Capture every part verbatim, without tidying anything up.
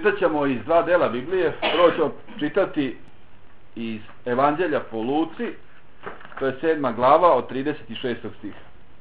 Čitat ćemo iz dva dela Biblije. Prvo ćemo čitati iz Evanđelja po Luci, to je sedma glava od trideset šestog stiha.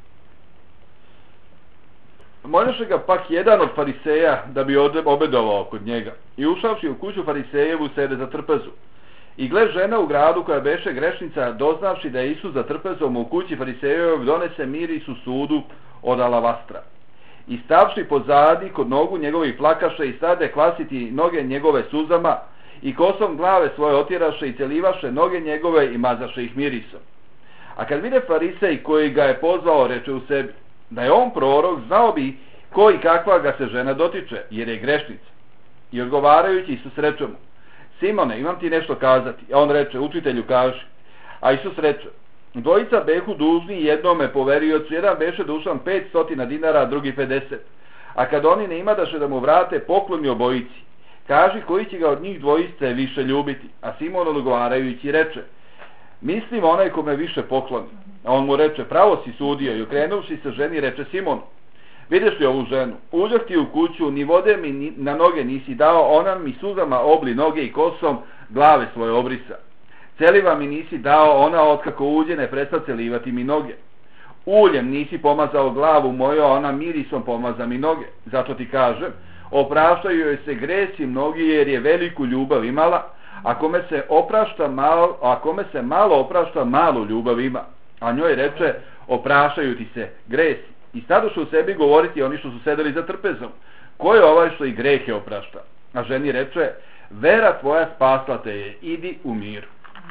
Moljaše ga pak jedan od fariseja da bi obedovao kod njega. I ušavši u kuću farisejevu sede za trpezu. I gle, žena u gradu koja beše grešnica, doznavši da je Isus za trpezom u kući farisejevoj, donese miris u sudu od alavastra. I stavši pozadi kod nogu njegovih plakaše i stade kvasiti noge njegove suzama i kosom glave svoje otiraše i celivaše noge njegove i mazaše ih mirisom. A kad vide farisej koji ga je pozvao, reče u sebi, da je on prorok, znao bi ko i kakva ga se žena dotiče, jer je grešnica. I odgovarajući Isus reče mu, Simone, imam ti nešto kazati. A on reče, učitelju, kaži. A Isus reče, dvojica behu dužni jednome poveriocu, jedan beše dužan pet stotina dinara, a drugi pedeset. A kad oni ne imadaše da mu vrate, pokloni obojici. Kaži koji će ga od njih dvojice više ljubiti. A Simon odgovarajući reče, mislim onaj ko me više pokloni. A on mu reče, pravo si sudio. I okrenuvši se ženi reče Simon, vidiš li ovu ženu? Uđah ti u kuću, ni vode mi ni na noge nisi dao, ona mi suzama obli noge i kosom glave svoje obrisa. Celiva mi nisi dao, ona otkako uđe ne presta celivati mi noge. Uljem nisi pomazao glavu moju, a ona mirisom pomaza mi noge. Zato ti kažem, opraštaju joj se gresi mnogi jer je veliku ljubav imala, a kome se oprašta malo, a kome se malo oprašta, malu ljubav ima. A njoj reče, opraštaju ti se gresi. I stadoše u sebi govoriti oni što su sedeli za trpezom, ko je ovaj što i grehe oprašta? A ženi reče, vera tvoja spasla te je, idi u miru.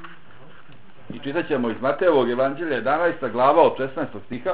I čitat ćemo iz Matejevog evanđelja jedanaesta glava od šesnaestog stiha.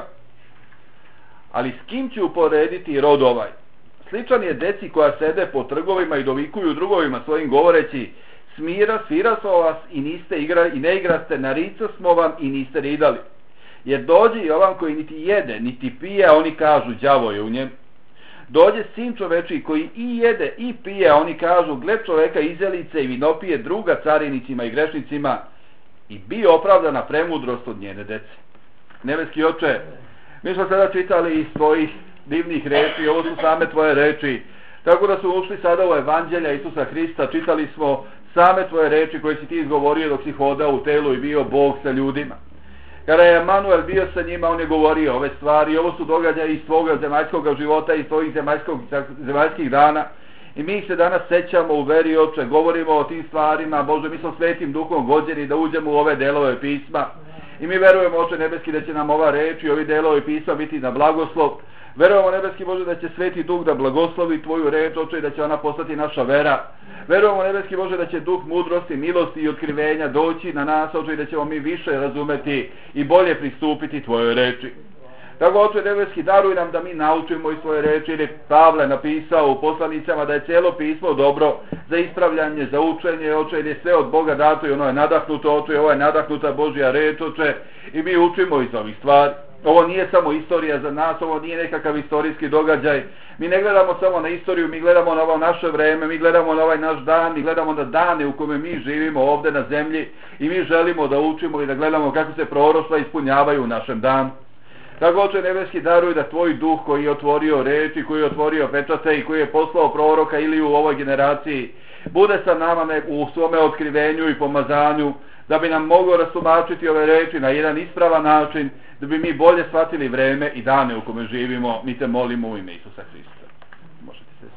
Ali s kim ću uporediti rod ovaj? Sličan je deci koja sede po trgovima i dovikuju drugovima svojim govoreći, smira, svira so vas i niste igra, i ne igraste, na rica smo vam i niste ridali. Jer dođe i ovam koji niti jede, niti pije, a oni kažu, đavo je u njem. Dođe sin čoveči koji i jede i pije, a oni kažu, gled čoveka izelice i vinopije druga carinicima i grešnicima, i bi opravdana premudrost od njene dece. Nebeski oče, mi smo sada čitali iz tvojih divnih reči, ovo su same tvoje reči, tako da su ušli sada u evanđelja Isusa Hrista, čitali smo same tvoje reči koje si ti izgovorio dok si hodao u telu i bio Bog sa ljudima. Kada je Emanuel bio sa njima, on je govorio ove stvari, ovo su događaje iz tvoga zemaljskog života, iz tvojih zemaljskih dana. I mi se danas sećamo u veri, oče, govorimo o tim stvarima, Bože, mi smo svetim duhom vođeni da uđemo u ove delove pisma. I mi verujemo, oče nebeski, da će nam ova reč i ovi delovi pisma biti na blagoslov. Verujemo, nebeski Bože, da će sveti duh da blagoslovi tvoju reč, oče, i da će ona postati naša vera. Verujemo, nebeski Bože, da će duh mudrosti, milosti i otkrivenja doći na nas, oče, i da ćemo mi više razumeti i bolje pristupiti tvojoj reči. Tako, oče nebeski, daruj nam da mi naučimo iz svoje reči, ili Pavle napisao u poslanicama da je cijelo pismo dobro za ispravljanje, za učenje, oče, jer je sve od Boga dato i ono je nadahnuto, oče, i ovo je nadahnuta Božja reč, oče, i mi učimo iz ovih stvari. Ovo nije samo istorija za nas, ovo nije nekakav istorijski događaj. Mi ne gledamo samo na istoriju, mi gledamo na ovo naše vreme, mi gledamo na ovaj naš dan, mi gledamo na dane u kome mi živimo ovdje na zemlji i mi želimo da učimo i da gledamo kako se proroštva ispunjavaju u našem danu. Tako, oče nebeski, daruj da tvoj duh koji je otvorio reči, koji je otvorio pečate i koji je poslao proroka ili u ovoj generaciji, bude sa nama u svome otkrivenju i pomazanju, da bi nam mogao rastumačiti ove reči na jedan ispravan način, da bi mi bolje shvatili vreme i dane u kome živimo. Mi te molimo u ime Isusa Hrista. Možete se.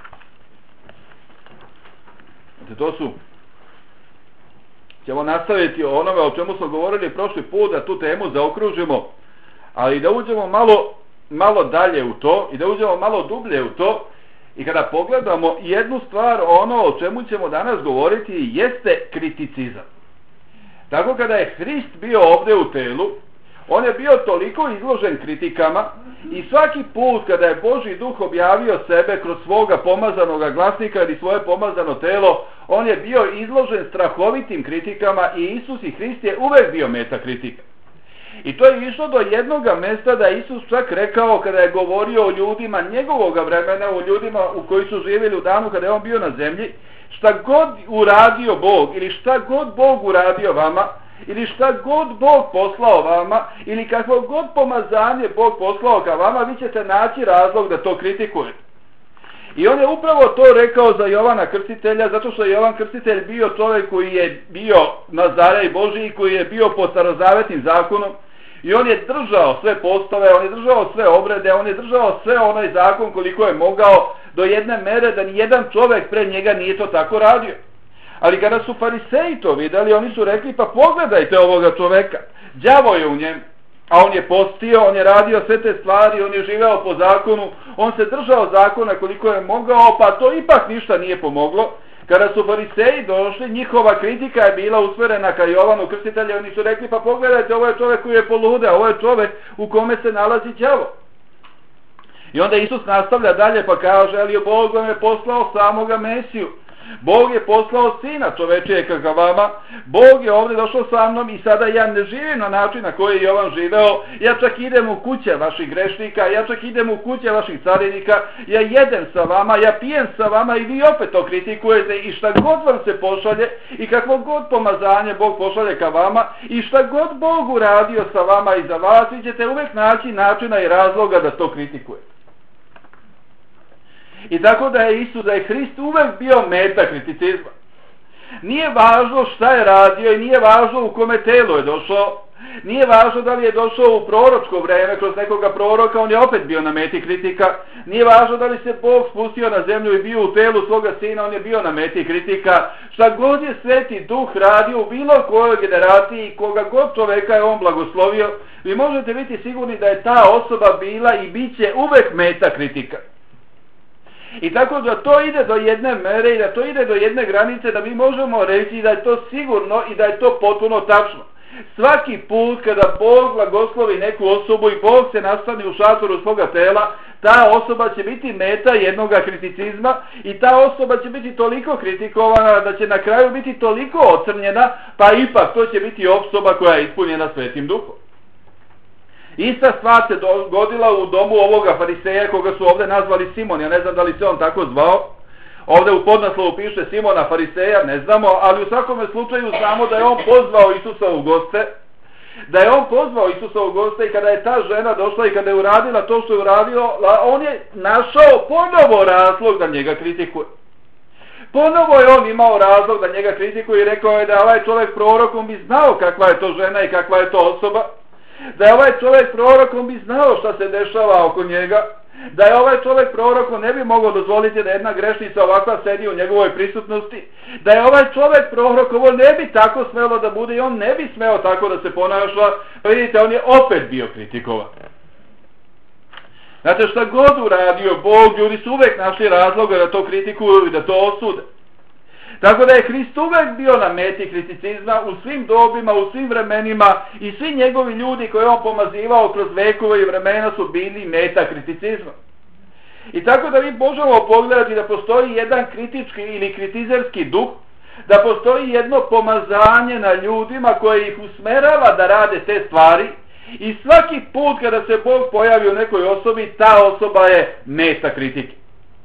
Znači, to su, ćemo nastaviti o onome o čemu smo govorili prošli put, da tu temu zaokružimo, ali da uđemo malo, malo dalje u to i da uđemo malo dublje u to. I kada pogledamo jednu stvar, ono o čemu ćemo danas govoriti jeste kriticizam. Tako, kada je Hrist bio ovdje u telu, on je bio toliko izložen kritikama i svaki put kada je Božji duh objavio sebe kroz svoga pomazanoga glasnika ili svoje pomazano telo, on je bio izložen strahovitim kritikama i Isus i Hrist je uvek bio meta kritika. I to je išlo do jednoga mesta da Isus čak rekao, kada je govorio o ljudima njegovoga vremena, o ljudima u koji su živjeli u danu kada je on bio na zemlji, šta god uradio Bog ili šta god Bog uradio vama, ili šta god Bog poslao vama, ili kakvo god pomazanje Bog poslao ka vama, vi ćete naći razlog da to kritikujete. I on je upravo to rekao za Jovana Krstitelja, zato što je Jovan Krstitelj bio čovjek koji je bio Nazarej Božiji, koji je bio po starozavetnim zakonom, i on je držao sve postave, on je držao sve obrede, on je držao sve onaj zakon koliko je mogao, do jedne mere da ni jedan čovjek pre njega nije to tako radio. Ali kada su fariseji to vidjeli, oni su rekli, pa pogledajte ovoga čovjeka, đavo je u njemu. A on je postio, on je radio sve te stvari, on je živeo po zakonu, on se držao zakona koliko je mogao, pa to ipak ništa nije pomoglo. Kada su fariseji došli, njihova kritika je bila usmjerena ka Jovanu Krstitelju, oni su rekli, pa pogledajte, ovo je čovjek koji je poludeo, ovo je čovjek u kome se nalazi đavo. I onda Isus nastavlja dalje pa kaže, ali Bog vam je poslao samoga Mesiju. Bog je poslao sina čovečijega ka vama, Bog je ovdje došao sa mnom i sada ja ne živim na način na koji je Jovan živeo, ja čak idem u kuće vaših grešnika, ja čak idem u kuće vaših carinika, ja jedem sa vama, ja pijem sa vama i vi opet to kritikujete i šta god vam se pošalje i kakvo god pomazanje Bog pošalje ka vama i šta god Bog uradio sa vama i za vas, vi ćete uvijek naći načina i razloga da to kritikujete. I tako da je Isus, da je Hrist uvek bio meta kriticizma. Nije važno šta je radio i nije važno u kome telu je došao, nije važno da li je došao u proročko vreme kroz nekoga proroka, on je opet bio na meti kritika, nije važno da li se Bog spustio na zemlju i bio u telu svoga sina, on je bio na meti kritika. Šta god je Sveti Duh radio u bilo kojoj generaciji, koga god čoveka je on blagoslovio, vi možete biti sigurni da je ta osoba bila i bit će uvek meta kritika. I tako da to ide do jedne mere i da to ide do jedne granice da mi možemo reći da je to sigurno i da je to potpuno tačno. Svaki put kada Bog blagoslovi neku osobu i Bog se nastane u šatoru svoga tela, ta osoba će biti meta jednoga kriticizma i ta osoba će biti toliko kritikovana da će na kraju biti toliko ocrnjena, pa ipak to će biti osoba koja je ispunjena Svetim Duhom. Ista stvar se dogodila u domu ovoga fariseja koga su ovdje nazvali Simon, ja ne znam da li se on tako zvao, ovdje u podnaslovu piše Simona fariseja, ne znamo, ali u svakome slučaju znamo da je on pozvao Isusa u goste, da je on pozvao Isusa u goste i kada je ta žena došla i kada je uradila to što je uradio, on je našao ponovo razlog da njega kritikuje. Ponovo je on imao razlog da njega kritikuje i rekao je da ovaj čovjek prorokom bi znao kakva je to žena i kakva je to osoba, da je ovaj čovjek prorokom bi znao šta se dešava oko njega, da je ovaj čovjek prorokom ne bi mogao dozvoliti da jedna grešnica ovakva sedi u njegovoj prisutnosti, da je ovaj čovjek prorok ovo ne bi tako smelo da bude i on ne bi smeo tako da se ponaša, pa vidite, on je opet bio kritikovan. Znate, šta god uradio Bog, ljudi su uvek našli razloga da to kritikuju i da to osude. Tako da je Hrist uvek bio na meti kriticizma u svim dobima, u svim vremenima i svi njegovi ljudi koje on pomazivao kroz vekove i vremena su bili meta kriticizma. I tako da mi možemo pogledati da postoji jedan kritički ili kritizerski duh, da postoji jedno pomazanje na ljudima koje ih usmerava da rade te stvari i svaki put kada se Bog pojavi u nekoj osobi, ta osoba je meta kritike.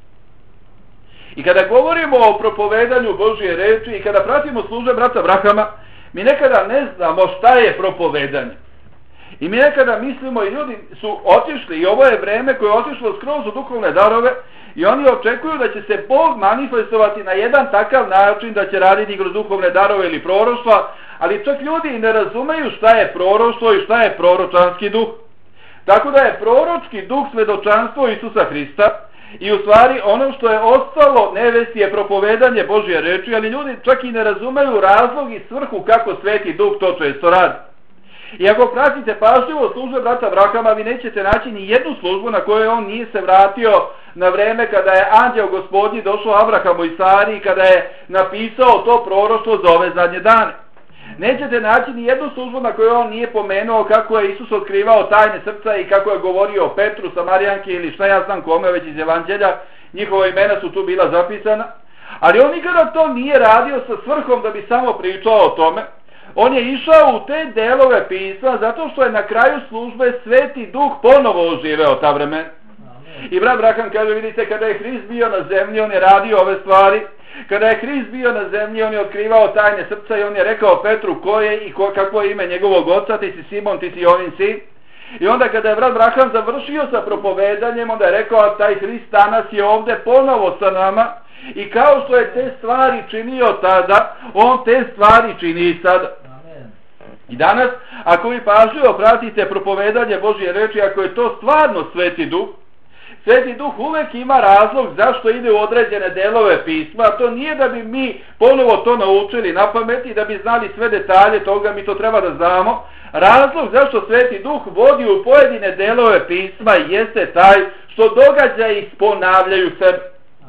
I kada govorimo o propovedanju Božje reči i kada pratimo službe brata Abrahama, mi nekada ne znamo šta je propovedanje. I mi nekada mislimo i ljudi su otišli i ovo je vreme koje je otišlo skroz u duhovne darove i oni očekuju da će se Bog manifestovati na jedan takav način da će raditi kroz duhovne darove ili proroštva, ali čak ljudi i ne razumeju šta je proroštvo i šta je proročanski duh. Tako da je proročki duh svedočanstvo Isusa Hrista. I u stvari ono što je ostalo nevesti je propovedanje Božje reči, ali ljudi čak i ne razumeju razlog i svrhu kako Sveti Duh to često radi. I ako pratite pažljivo službe brata Abrahama, vi nećete naći ni jednu službu na kojoj on nije se vratio na vreme kada je anđeo Gospodnji došao Abrahamu i Sari i kada je napisao to proroštvo za ove zadnje dane. Nećete naći ni jednu službu na kojoj on nije pomenuo kako je Isus otkrivao tajne srca i kako je govorio o Petru, Samarijanki ili šta ja znam kome već iz Evanđelja, njihova imena su tu bila zapisana, ali on nikada to nije radio sa svrhom da bi samo pričao o tome. On je išao u te delove pisma zato što je na kraju službe Sveti Duh ponovo oživeo ta vremena. I brat Abraham kaže, vidite, kada je Hrist bio na zemlji, on je radio ove stvari. Kada je Hrist bio na zemlji, on je otkrivao tajne srca i on je rekao Petru ko je i ko, kakvo je ime njegovog oca, ti si Simon, ti si Jonin sin. I onda kada je brat Braham završio sa propovedanjem, onda je rekao, a taj Hrist danas je ovdje ponovo sa nama i kao što je te stvari činio tada, on te stvari čini i sada. I danas, ako vi pažljivo pratite propovedanje Božje reči, ako je to stvarno Sveti Duh, Sveti Duh uvek ima razlog zašto ide u određene delove pisma, a to nije da bi mi ponovo to naučili na pamet i da bi znali sve detalje toga, mi to treba da znamo. Razlog zašto Sveti Duh vodi u pojedine delove pisma jeste taj što događaji ponavljaju sebe.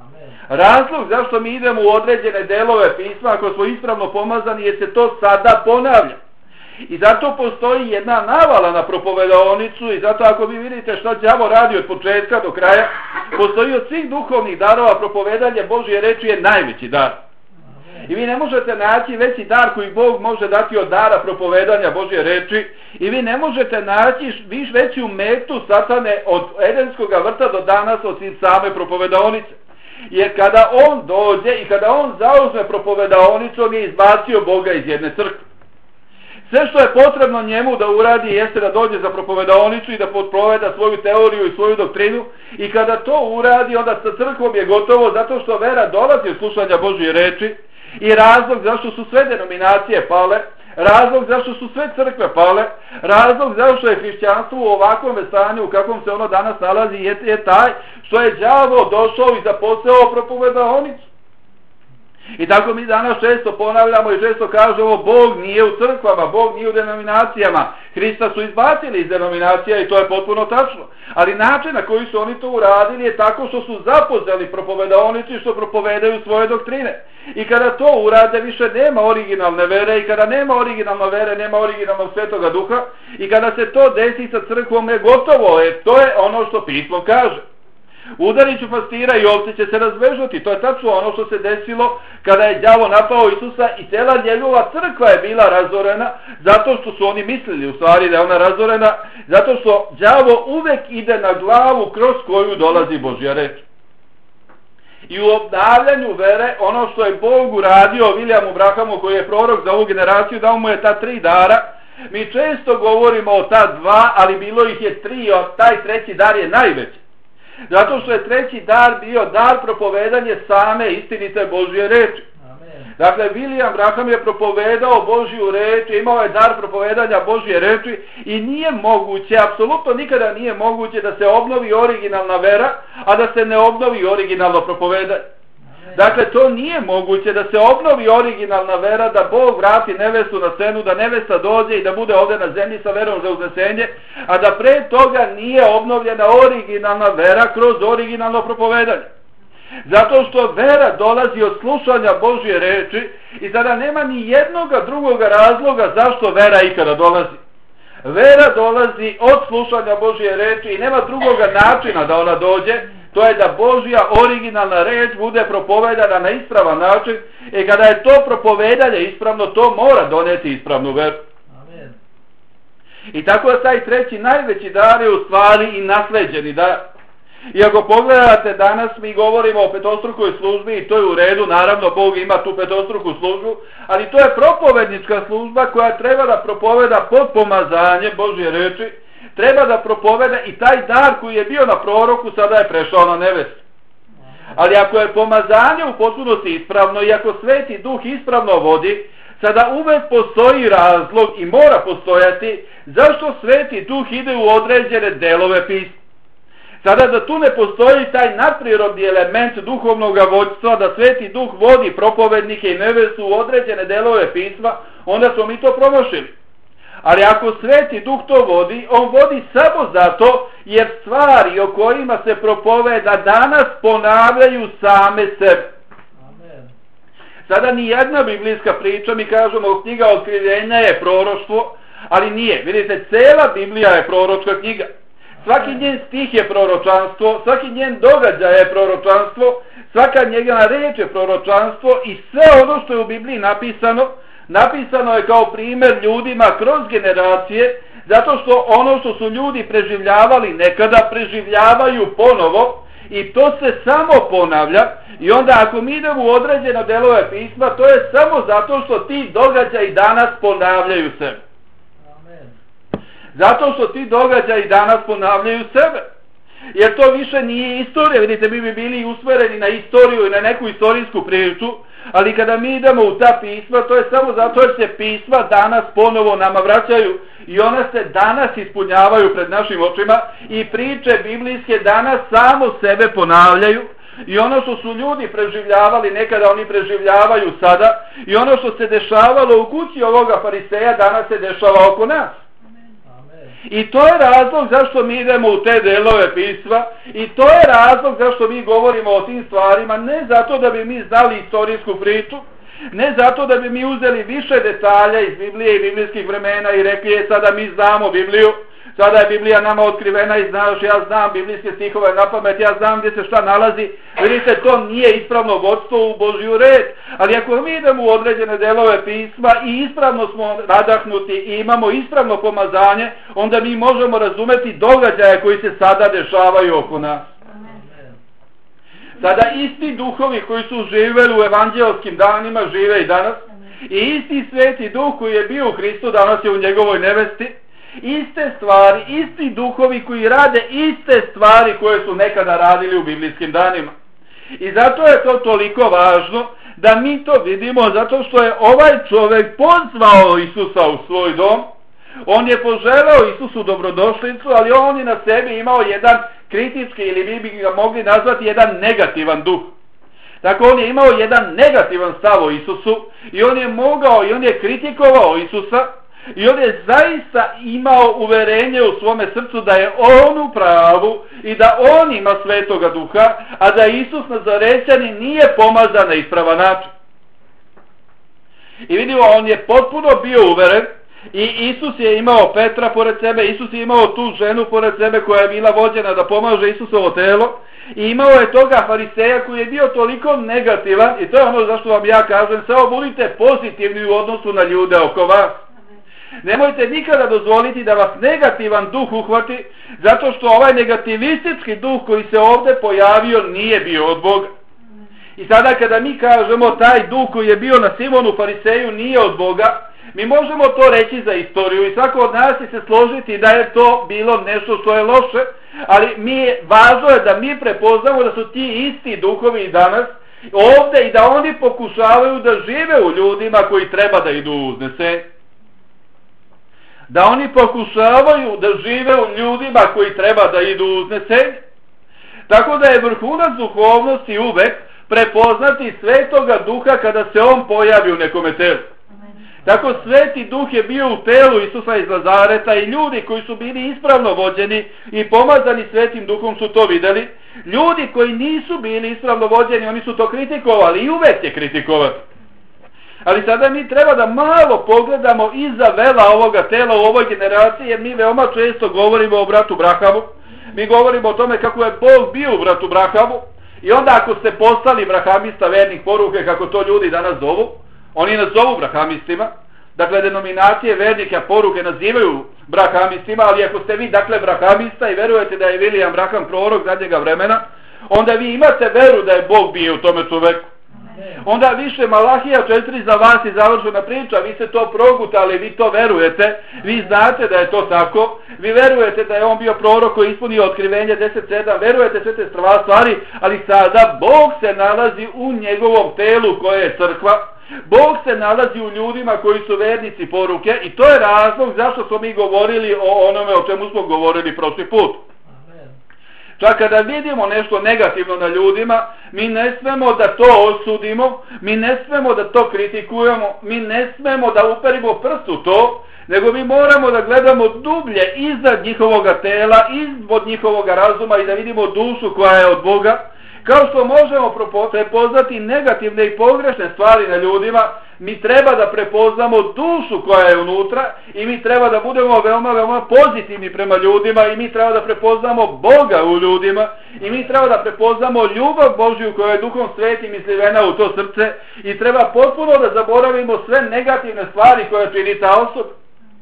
Razlog zašto mi idemo u određene delove pisma, ako smo ispravno pomazani, jer se to sada ponavlja. I zato postoji jedna navala na propovedaonicu i zato ako vi vidite što đavo radi od početka do kraja, postoji od svih duhovnih darova propovedanje Božje reči je najveći dar. I vi ne možete naći veći dar koji Bog može dati od dara propovedanja Božje reči i vi ne možete naći viš veću metu satane od Edenskog vrta do danas od same propovedaonice. Jer kada on dođe i kada on zauzme propovedaonicu, on je izbacio Boga iz jedne crkve. Sve što je potrebno njemu da uradi jeste da dođe za propovedaonicu i da potproveda svoju teoriju i svoju doktrinu i kada to uradi, onda sa crkvom je gotovo zato što vera dolazi od slušanja Božje reči i razlog zašto su sve denominacije pale, razlog zašto su sve crkve pale, razlog zašto je hrišćanstvo u ovakvom stanju u kakvom se ono danas nalazi je, je taj što je đavo došao i zaposeo propovedaonicu. I tako mi danas često ponavljamo i često kažemo Bog nije u crkvama, Bog nije u denominacijama. Hrista su izbacili iz denominacija i to je potpuno tačno. Ali način na koji su oni to uradili je tako što su zapozeli propovedaonicu i što propovedaju svoje doktrine. I kada to urade više nema originalne vere i kada nema originalne vere nema originalnog Svetoga Duha i kada se to desi sa crkvom je gotovo, jer to je ono što pismo kaže. Udarit ću pastira i ovce će se razbežati. To je tačno ono što se desilo kada je đavo napao Isusa i cela njegova crkva je bila razorena zato što su oni mislili u stvari da je ona razorena, zato što đavo uvek ide na glavu kroz koju dolazi Božja reč. I u obnavljanju vere ono što je Bog uradio Williamu Brahamu koji je prorok za ovu generaciju, dao mu je ta tri dara. Mi često govorimo o ta dva, ali bilo ih je tri, a taj treći dar je najveći. Zato što je treći dar bio dar propovedanje same istinite Božje reči. Amen. Dakle, William Braham je propovedao Božju reč, imao je dar propovedanja Božje reči i nije moguće, apsolutno nikada nije moguće da se obnovi originalna vera, a da se ne obnovi originalno propovedanje. Dakle, to nije moguće da se obnovi originalna vera, da Bog vrati nevestu na scenu, da nevesta dođe i da bude ovdje na zemlji sa verom za uznesenje, a da pre toga nije obnovljena originalna vera kroz originalno propovedanje. Zato što vera dolazi od slušanja Božje reči i sada nema ni jednoga drugoga razloga zašto vera ikada dolazi. Vera dolazi od slušanja Božje reči i nema drugoga načina da ona dođe. To je da Božja originalna reč bude propovedana na ispravan način i kada je to propovedanje ispravno, to mora doneti ispravnu veru. Amen. I tako da taj treći najveći dar je u stvari i nasleđeni dar. I ako pogledate danas mi govorimo o petostrukoj službi i to je u redu, naravno Bog ima tu petostruku službu, ali to je propovednička služba koja treba da propoveda pod pomazanjem Božje reči, treba da propoveda i taj dar koji je bio na proroku sada je prešao na nevestu. Ali ako je pomazanje u potpunosti ispravno i ako Sveti Duh ispravno vodi, sada uvek postoji razlog i mora postojati zašto Sveti Duh ide u određene delove pisma. Sada da tu ne postoji taj nadprirodni element duhovnog vođstva, da Sveti Duh vodi propovednike i nevestu u određene delove pisma, onda smo mi to promašili. Ali ako Sveti Duh to vodi, on vodi samo zato jer stvari o kojima se propoveda danas ponavljaju same sebe. Amen. Sada ni jedna biblijska priča, mi kažemo knjiga Otkrivenja je proroštvo, ali nije. Vidite, cela Biblija je proročka knjiga. Svaki njen stih je proročanstvo, svaki njen događaj je proročanstvo, svaka njegova reč je proročanstvo i sve ono što je u Bibliji napisano, napisano je kao primjer ljudima kroz generacije, zato što ono što su ljudi preživljavali nekada preživljavaju ponovo i to se samo ponavlja i onda ako mi idemo u određene delove pisma, to je samo zato što ti događaji danas ponavljaju se. Zato što ti događaji danas ponavljaju sebe. Jer to više nije istorija. Vidite, mi bi bili usmereni na istoriju i na neku istorijsku priču, ali kada mi idemo u ta pisma, to je samo zato jer se pisma danas ponovo nama vraćaju i ona se danas ispunjavaju pred našim očima i priče biblijske danas samo sebe ponavljaju. I ono što su ljudi preživljavali nekada, oni preživljavaju sada. I ono što se dešavalo u kući ovoga fariseja danas se dešava oko nas. I to je razlog zašto mi idemo u te delove pisma i to je razlog zašto mi govorimo o tim stvarima, ne zato da bi mi znali istorijsku priču, ne zato da bi mi uzeli više detalja iz Biblije i biblijskih vremena i rekli je sada mi znamo Bibliju, sada je Biblija nama otkrivena i znaš, ja znam biblijske stihove na pamet, ja znam gdje se šta nalazi. Vidite, to nije ispravno vodstvo u Božju red, ali ako mi idemo u određene delove pisma i ispravno smo nadahnuti i imamo ispravno pomazanje, onda mi možemo razumeti događaje koji se sada dešavaju oko nas. Sada isti duhovi koji su živeli u evanđelskim danima žive i danas i isti sveti duh koji je bio u Hristu danas je u njegovoj nevesti. Iste stvari, isti duhovi koji rade iste stvari koje su nekada radili u biblijskim danima. I zato je to toliko važno da mi to vidimo, zato što je ovaj čovjek pozvao Isusa u svoj dom. On je poželeo Isusu dobrodošlicu, ali on je na sebi imao jedan kritički, ili vi bi ga mogli nazvati jedan negativan duh. Tako on je imao jedan negativan stav o Isusu i on je mogao i on je kritikovao Isusa. I on je zaista imao uverenje u svome srcu da je on u pravu i da on ima svetoga duha, a da Isus Nazarećanin nije pomazan na ispravan način. I vidimo, on je potpuno bio uveren i Isus je imao Petra pored sebe, Isus je imao tu ženu pored sebe koja je bila vođena da pomaže Isusovo telo i imao je toga fariseja koji je bio toliko negativan i to je ono zašto vam ja kažem, samo budite pozitivni u odnosu na ljude oko vas. Nemojte nikada dozvoliti da vas negativan duh uhvati, zato što ovaj negativistički duh koji se ovdje pojavio nije bio od Boga. I sada kada mi kažemo taj duh koji je bio na Simonu Fariseju nije od Boga, mi možemo to reći za istoriju i svako od nas će se složiti da je to bilo nešto što je loše, ali mi, važno je da mi prepoznamo da su ti isti duhovi i danas ovdje i da oni pokušavaju da žive u ljudima koji treba da idu u uznesenje. Da oni pokušavaju da žive u ljudima koji treba da idu u uznesenje. Tako da je vrhunac duhovnosti uvek prepoznati svetoga duha kada se on pojavi u nekome telu. Tako sveti duh je bio u telu Isusa iz Nazareta i ljudi koji su bili ispravno vođeni i pomazani svetim duhom su to videli. Ljudi koji nisu bili ispravno vođeni, oni su to kritikovali i uvek je kritikovati. Ali sada mi treba da malo pogledamo iza vela ovoga tela u ovoj generaciji, jer mi veoma često govorimo o bratu Brahamu. Mi govorimo o tome kako je Bog bio u bratu Brahamu i onda ako ste postali brahamista vernih poruke, kako to ljudi danas zovu, oni nas zovu brahamistima. Dakle, denominacije vernika poruke nazivaju brahamistima, ali ako ste vi dakle brahamista i verujete da je William Braham prorok zadnjega vremena, onda vi imate veru da je Bog bio u tome čoveku. Onda više Malahija četiri za vas je završena priča, vi ste to progutali, vi to verujete, vi znate da je to tako, vi verujete da je on bio prorok koji ispunio otkrivenje deset sedam, verujete sve te stvari, ali sada Bog se nalazi u njegovom telu koje je crkva, Bog se nalazi u ljudima koji su vernici poruke i to je razlog zašto smo mi govorili o onome o čemu smo govorili prošli put. Čak kada vidimo nešto negativno na ljudima, mi ne smemo da to osudimo, mi ne smemo da to kritikujemo, mi ne smemo da uperimo prst u to, nego mi moramo da gledamo dublje iznad njihovoga tela, ispod njihovoga razuma i da vidimo dušu koja je od Boga. Kao što možemo prepoznati negativne i pogrešne stvari na ljudima, mi treba da prepoznamo dušu koja je unutra i mi treba da budemo veoma, veoma pozitivni prema ljudima i mi treba da prepoznamo Boga u ljudima i mi treba da prepoznamo ljubav Božju koja je Duhom Svetim izlivena u to srce i treba potpuno da zaboravimo sve negativne stvari koje čini ta osoba.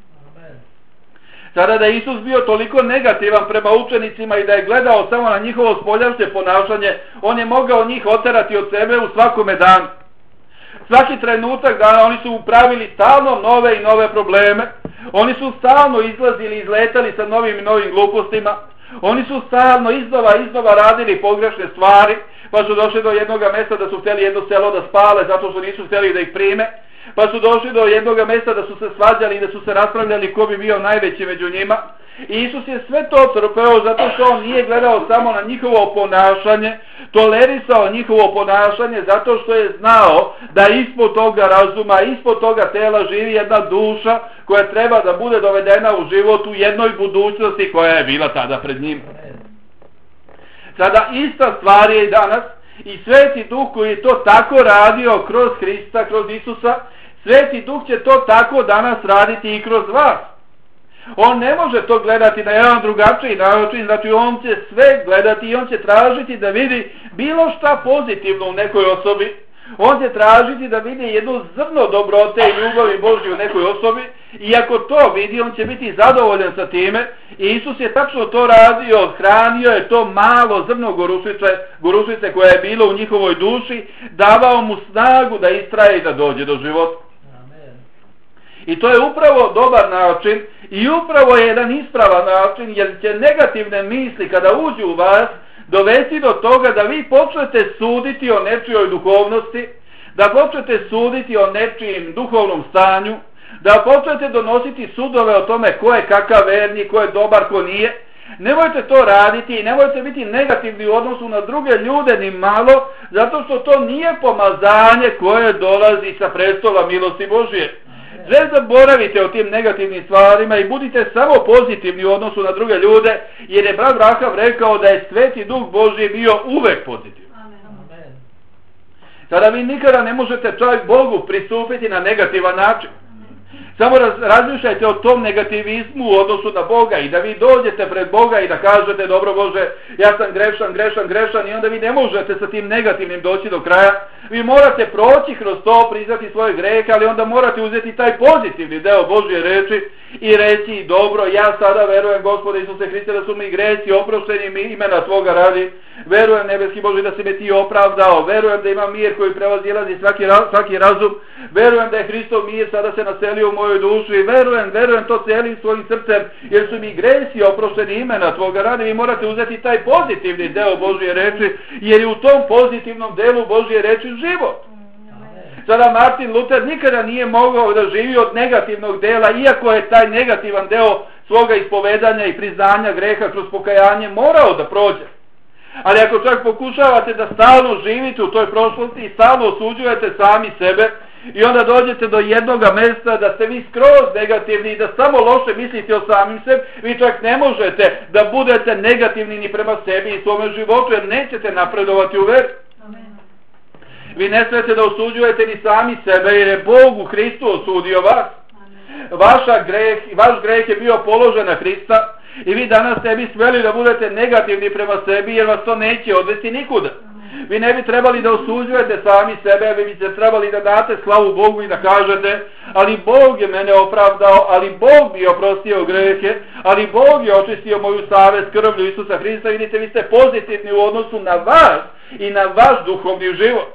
Sada da je Isus bio toliko negativan prema učenicima i da je gledao samo na njihovo spoljašnje ponašanje, on je mogao njih oterati od sebe u svakome danu. Svaki trenutak dana oni su upravili stalno nove i nove probleme. Oni su stalno izlazili i izletali sa novim i novim glupostima. Oni su stalno iznova iznova radili pogrešne stvari, pa su došli do jednog mjesta da su htjeli jedno selo da spale zato što nisu htjeli da ih prime. Pa su došli do jednog mjesta da su se svađali i da su se raspravljali ko bi bio najveći među njima. I Isus je sve to trpeo zato što on nije gledao samo na njihovo ponašanje, tolerisao njihovo ponašanje zato što je znao da ispod toga razuma, ispod toga tela živi jedna duša koja treba da bude dovedena u život u jednoj budućnosti koja je bila tada pred njim. Sada ista stvar je i danas i Sveti Duh koji je to tako radio kroz Hrista, kroz Isusa, Sveti Duh će to tako danas raditi i kroz vas. On ne može to gledati na jedan drugačiji način, znači on će sve gledati i on će tražiti da vidi bilo šta pozitivno u nekoj osobi. On će tražiti da vidi jedno zrno dobrote i ljubavi Božje u nekoj osobi i ako to vidi, on će biti zadovoljan sa time. I Isus je tačno to radio, hranio je to malo zrno gorušice, gorušice koja je bilo u njihovoj duši, davao mu snagu da istraje i da dođe do života. I to je upravo dobar način i upravo je jedan ispravan način, jer će negativne misli kada uđu u vas dovesti do toga da vi počnete suditi o nečijoj duhovnosti, da počnete suditi o nečijem duhovnom stanju, da počnete donositi sudove o tome ko je kakav vernik, ko je dobar, ko nije. Nemojte to raditi i nemojte biti negativni u odnosu na druge ljude ni malo, zato što to nije pomazanje koje dolazi sa prestola milosti Božje. Ne zaboravite o tim negativnim stvarima i budite samo pozitivni u odnosu na druge ljude, jer je brat Rahav rekao da je Sveti Duh Božji bio uvek pozitivan. Amen. Sada vi nikada ne možete čak Bogu pristupiti na negativan način. Samo raz, razmišljajte o tom negativizmu u odnosu na Boga i da vi dođete pred Boga i da kažete dobro Bože, ja sam grešan, grešan, grešan i onda vi ne možete sa tim negativnim doći do kraja. Vi morate proći kroz to, priznati svoje grehe, ali onda morate uzeti taj pozitivni deo Božje reči i reći dobro, ja sada verujem Gospode Isuse Hriste da su mi greci oprošteni imena Tvoga radi. Verujem nebeski Bože da si me Ti opravdao, verujem da imam mir koji prevazilazi svaki, svaki razum, verujem da je Hristov mir sada se naselio u mojoj duši, verujem, verujem to cijelim svojim srcem, jer su mi gresi oprošteni imena Tvoga radi. Vi morate uzeti taj pozitivni deo Božje reči, jer je u tom pozitivnom delu Božje reči život. Sada Martin Luther nikada nije mogao da živi od negativnog dela, iako je taj negativan deo svoga ispovedanja i priznanja greha kroz pokajanje morao da prođe. Ali ako čak pokušavate da stalno živite u toj prošlosti i stalno osuđujete sami sebe i onda dođete do jednog mjesta da ste vi skroz negativni i da samo loše mislite o samim sebi, vi čak ne možete da budete negativni ni prema sebi i svome životu, jer nećete napredovati u veri. Vi ne smijete da osuđujete ni sami sebe, jer je Bog u Hristu osudio vas. Vaša greh, vaš greh je bio položen na Hrista i vi danas ne bi smjeli da budete negativni prema sebi, jer vas to neće odvesti nikuda. Vi ne bi trebali da osuđujete sami sebe, vi biste trebali da date slavu Bogu i da kažete ali Bog je mene opravdao, ali Bog mi je oprostio grehe, ali Bog je očistio moju savest krvlju Isusa Hrista. Vidite, vi ste pozitivni u odnosu na vas i na vaš duhovni život.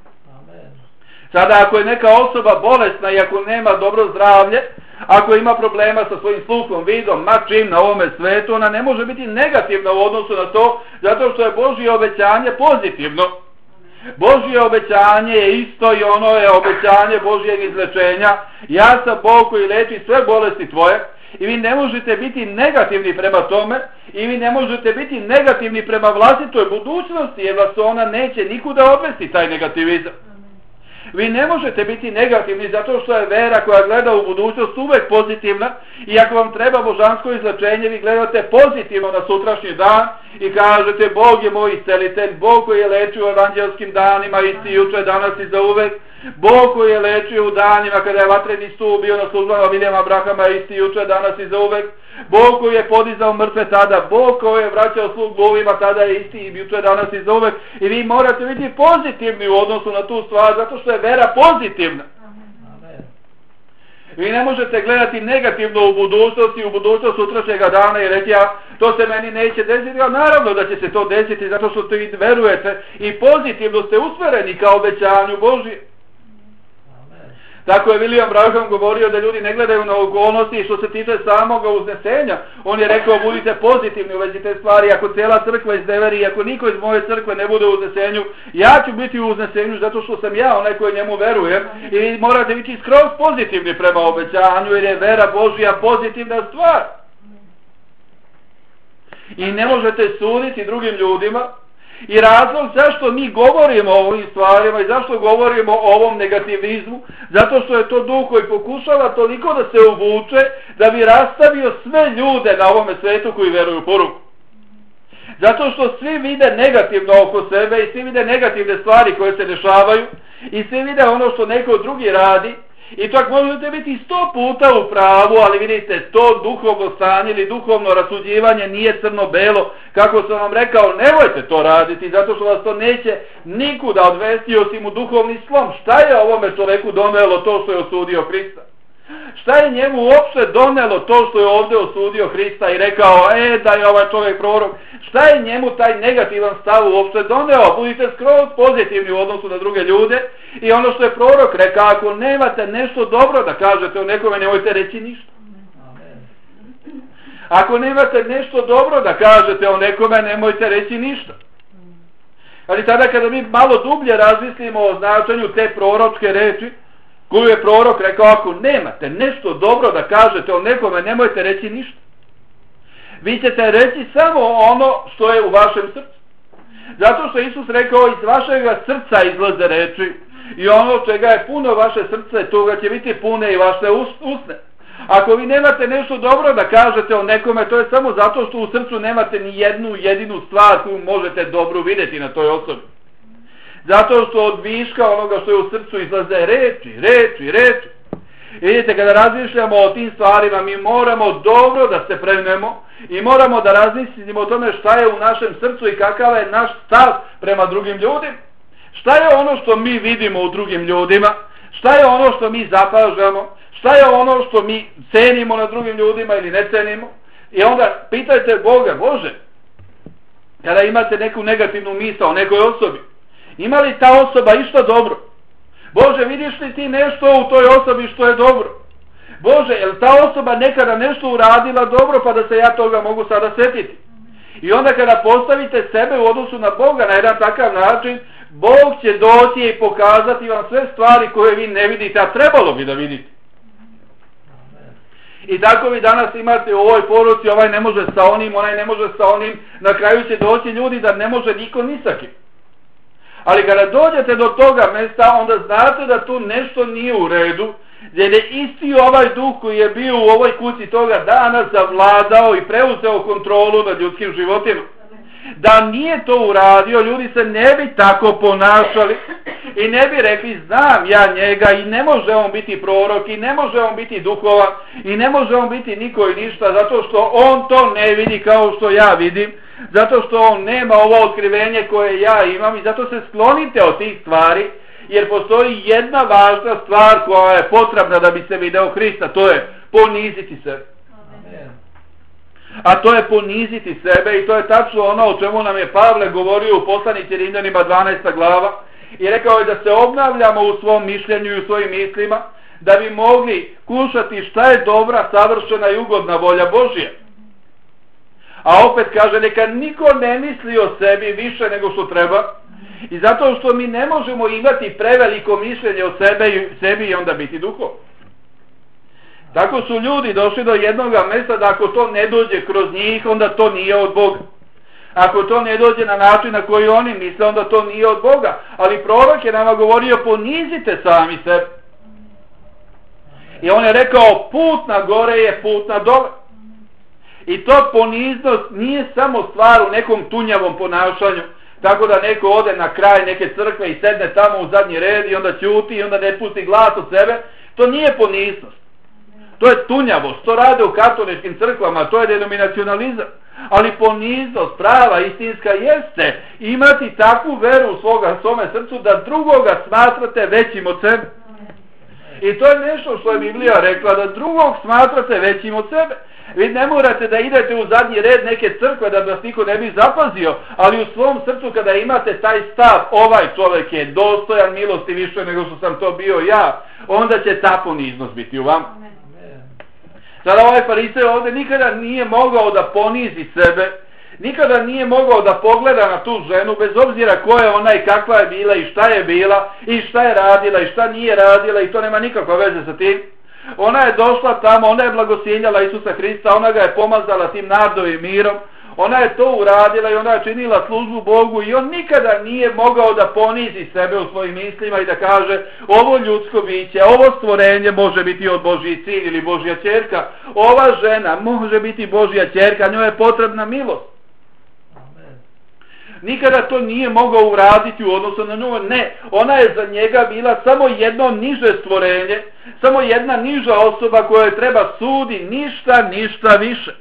Sada ako je neka osoba bolesna i ako nema dobro zdravlje, ako ima problema sa svojim sluhom, vidom, ma čim na ovome svetu, ona ne može biti negativna u odnosu na to, zato što je Božje obećanje pozitivno. Božje obećanje je isto i ono je obećanje Božjeg izlečenja. Ja sam Bog koji leči sve bolesti tvoje i vi ne možete biti negativni prema tome i vi ne možete biti negativni prema vlastitoj budućnosti, jer vas ona neće nikuda odvesti, taj negativizam. Vi ne možete biti negativni zato što je vera koja gleda u budućnost uvek pozitivna i ako vam treba božansko izlečenje, vi gledate pozitivno na sutrašnji dan i kažete Bog je moj iscelitelj, Bog koji je lečio u evanđelskim danima, isti juče, danas i za uvek, Bog koji je lečio u danima kada je vatreni stup bio na službama Vilijama Abrahama, isti juče, danas i za uvek, Bog koji je podizao mrtve tada, Bog koji je vraćao sluh bovima tada je isti i juče, danas i za uvek. I vi morate biti pozitivni u odnosu na tu stvar, zato što je vera pozitivna. Amen. Vi ne možete gledati negativno u budućnosti, u budućnost sutrašnjega dana i reći ja, to se meni neće desiti, ali naravno da će se to desiti zato što vi verujete i pozitivno ste usmereni ka obećanju Božje. Tako je William Branham govorio da ljudi ne gledaju na okolnosti što se tiče samoga uznesenja. On je rekao budite pozitivni u vezi te stvari, ako cijela crkva izneveri, ako niko iz moje crkve ne bude u uznesenju, ja ću biti u uznesenju zato što sam ja onaj koji njemu verujem i morate biti skroz pozitivni prema obećanju jer je vera Božja pozitivna stvar. I ne možete suditi drugim ljudima. I razlog zašto mi govorimo o ovim stvarima i zašto govorimo o ovom negativizmu, zato što je to duh koji pokušava toliko da se uvuče da bi rastavio sve ljude na ovome svetu koji veruju u poruku. Zato što svi vide negativno oko sebe i svi vide negativne stvari koje se dešavaju i svi vide ono što neko drugi radi. I čak možete biti sto puta u pravu, ali vidite, to duhovno stanje ili duhovno rasuđivanje nije crno-belo. Kako sam vam rekao, nemojte to raditi, zato što vas to neće nikuda odvesti osim u duhovni slom. Šta je ovome čoveku donelo to što je osudio Hrista? Šta je njemu uopšte donelo to što je ovdje osudio Hrista i rekao, e, da je ovaj čovjek prorok? Šta je njemu taj negativan stav uopšte doneo? Budite skroz pozitivni u odnosu na druge ljude. I ono što je prorok rekao, ako nemate nešto dobro da kažete o nekome, nemojte reći ništa. Ako nemate nešto dobro da kažete o nekome, nemojte reći ništa. Ali tada kada mi malo dublje razmislimo o značenju te proročke reči, koju je prorok rekao, ako nemate nešto dobro da kažete o nekome, nemojte reći ništa. Vi ćete reći samo ono što je u vašem srcu. Zato što Isus rekao, iz vašeg srca izlaze reči i ono čega je puno vaše srce, toga će biti pune i vaše usne. Ako vi nemate nešto dobro da kažete o nekome, to je samo zato što u srcu nemate ni jednu jedinu stvar koju možete dobro vidjeti na toj osobi. Zato što od viška onoga što je u srcu izlaze reči, reči, reči. I vidite, kada razmišljamo o tim stvarima, mi moramo dobro da se prenemo i moramo da razmislimo o tome šta je u našem srcu i kakav je naš stav prema drugim ljudima. Šta je ono što mi vidimo u drugim ljudima, šta je ono što mi zapažamo, šta je ono što mi cenimo na drugim ljudima ili ne cenimo. I onda pitajte Boga, Bože, kada imate neku negativnu misao o nekoj osobi, ima li ta osoba išta dobro? Bože, vidiš li ti nešto u toj osobi što je dobro? Bože, je li ta osoba nekada nešto uradila dobro pa da se ja toga mogu sada setiti? I onda kada postavite sebe u odnosu na Boga na jedan takav način, Bog će doći i pokazati vam sve stvari koje vi ne vidite, a trebalo bi da vidite. I tako vi danas imate u ovoj poruci, ovaj ne može sa onim, onaj ne može sa onim, na kraju će doći ljudi da ne može niko ni sa kim. Ali kada dođete do toga mjesta, onda znate da tu nešto nije u redu, jer je isti ovaj duh koji je bio u ovoj kući toga dana zavladao i preuzeo kontrolu nad ljudskim životima. Da nije to uradio, ljudi se ne bi tako ponašali i ne bi rekli, znam ja njega i ne može on biti prorok i ne može on biti duhovan i ne može on biti niko i ništa, zato što on to ne vidi kao što ja vidim, zato što on nema ovo otkrivenje koje ja imam i zato se sklonite od tih stvari, jer postoji jedna važna stvar koja je potrebna da bi se video Hrista, to je poniziti se. A to je poniziti sebe i to je tačno ono o čemu nam je Pavle govorio u poslanici Rimljanima dvanaesta glava i rekao je da se obnavljamo u svom mišljenju i u svojim mislima da bi mogli kušati šta je dobra, savršena i ugodna volja Božja. A opet kaže, neka niko ne misli o sebi više nego što treba i zato što mi ne možemo imati preveliko mišljenje o sebi, sebi i onda biti duhov. Tako su ljudi došli do jednog mjesta da ako to ne dođe kroz njih, onda to nije od Boga. Ako to ne dođe na način na koji oni misle, onda to nije od Boga. Ali prorok je nama govorio, ponizite sami sebe. I on je rekao, put na gore je put na dole. I to poniznost nije samo stvar u nekom tunjavom ponašanju, tako da neko ode na kraj neke crkve i sedne tamo u zadnji red i onda ćuti i onda ne pusti glas od sebe. To nije poniznost. To je tunjavost, to rade u katoličkim crkvama, to je denominacionalizam. Ali poniznost, prava, istinska jeste imati takvu veru u svoga, svome srcu da drugoga smatrate većim od sebe. I to je nešto što je Biblija rekla, da drugog smatrate većim od sebe. Vi ne morate da idete u zadnji red neke crkve da vas niko ne bi zapazio, ali u svom srcu kada imate taj stav, ovaj čovjek je dostojan milosti više nego što sam to bio ja, onda će ta poniznost biti u vam. Sada ovaj farisej ovdje nikada nije mogao da ponizi sebe, nikada nije mogao da pogleda na tu ženu, bez obzira ko je ona i kakva je bila i šta je bila i šta je radila i šta nije radila, i to nema nikakve veze sa tim. Ona je došla tamo, ona je blagosiljala Isusa Hrista, ona ga je pomazala tim nardovim mirom, ona je to uradila i ona je činila službu Bogu, i on nikada nije mogao da ponizi sebe u svojim mislima i da kaže ovo ljudsko biće, ovo stvorenje može biti od Božji sin ili Božja ćerka, ova žena može biti Božja ćerka, njoj je potrebna milost. Nikada to nije mogao uraditi u odnosu na nju, ne, ona je za njega bila samo jedno niže stvorenje, samo jedna niža osoba koja treba sudi, ništa, ništa više.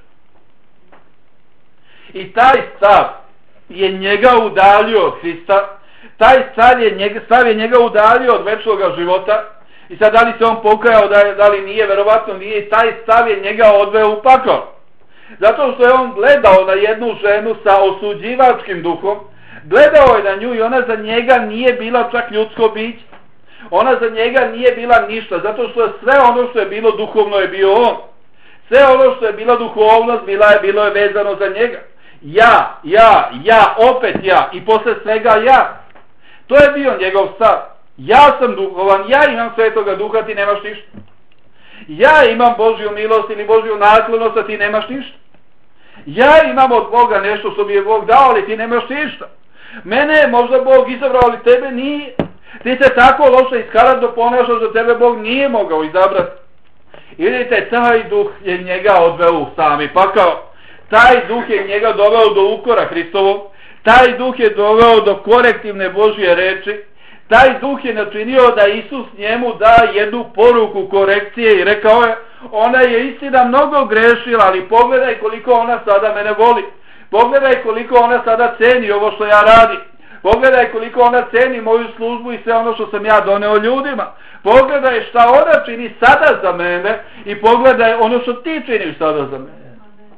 I taj stav je njega udaljio od Hrista, taj stav je njega, stav je njega udaljio od večnog života, i sad da li se on pokajao, da, da li nije, verovatno nije, i taj stav je njega odveo u pakao. Zato što je on gledao na jednu ženu sa osuđivačkim duhom, gledao je na nju i ona za njega nije bila čak ljudsko biće. Ona za njega nije bila ništa, zato što je sve ono što je bilo duhovno je bio on. Sve ono što je bilo duhovnost bila je, bilo je vezano za njega. Ja, ja, ja, opet ja i posle svega ja. To je bio njegov stav. Ja sam duhovan, ja imam Svetoga Duha, ti nemaš ništa. Ja imam Božju milost ili Božju naklonost, a ti nemaš ništa. Ja imam od Boga nešto što mi je Bog dao, ali ti nemaš ništa. Mene je možda Bog izabrao, ali tebe nije. Ti se tako loše iskaradno ponašaš da tebe Bog nije mogao izabrati. I vidite, taj duh je njega odveo u sami pakao. Taj duh je njega doveo do ukora Hristovog. Taj duh je doveo do korektivne Božje reči. Taj duh je načinio da Isus njemu da jednu poruku korekcije i rekao je, ona je istina mnogo grešila, ali pogledaj koliko ona sada mene voli. Pogledaj koliko ona sada ceni ovo što ja radim. Pogledaj koliko ona ceni moju službu i sve ono što sam ja doneo ljudima. Pogledaj šta ona čini sada za mene i pogledaj ono što ti činiš sada za mene.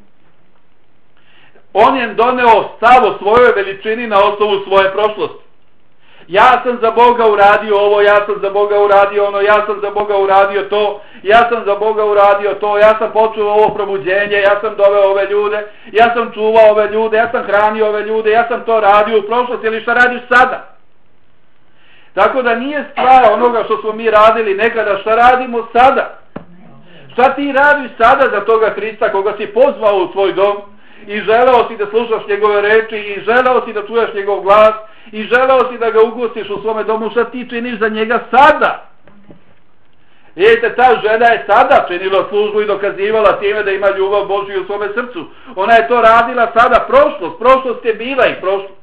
On je doneo stav o svojoj veličini na osnovu svoje prošlosti. Ja sam za Boga uradio ovo, ja sam za Boga uradio ono, ja sam za Boga uradio to, ja sam za Boga uradio to, ja sam počuo ovo probuđenje, ja sam doveo ove ljude, ja sam čuvao ove ljude, ja sam hranio ove ljude, ja sam to radio u prošlosti, ili šta radiš sada? Tako da nije stvar onoga što smo mi radili nekada, šta radimo sada? Šta ti radiš sada za toga Hrista koga si pozvao u svoj dom i želeo si da slušaš njegove reči i želeo si da čuješ njegov glas i želeo si da ga ugostiš u svome domu, šta ti činiš za njega sada? Vidite, ta žena je sada činila službu i dokazivala time da ima ljubav Božju u svome srcu. Ona je to radila sada, prošlost, prošlost je bila i prošlost.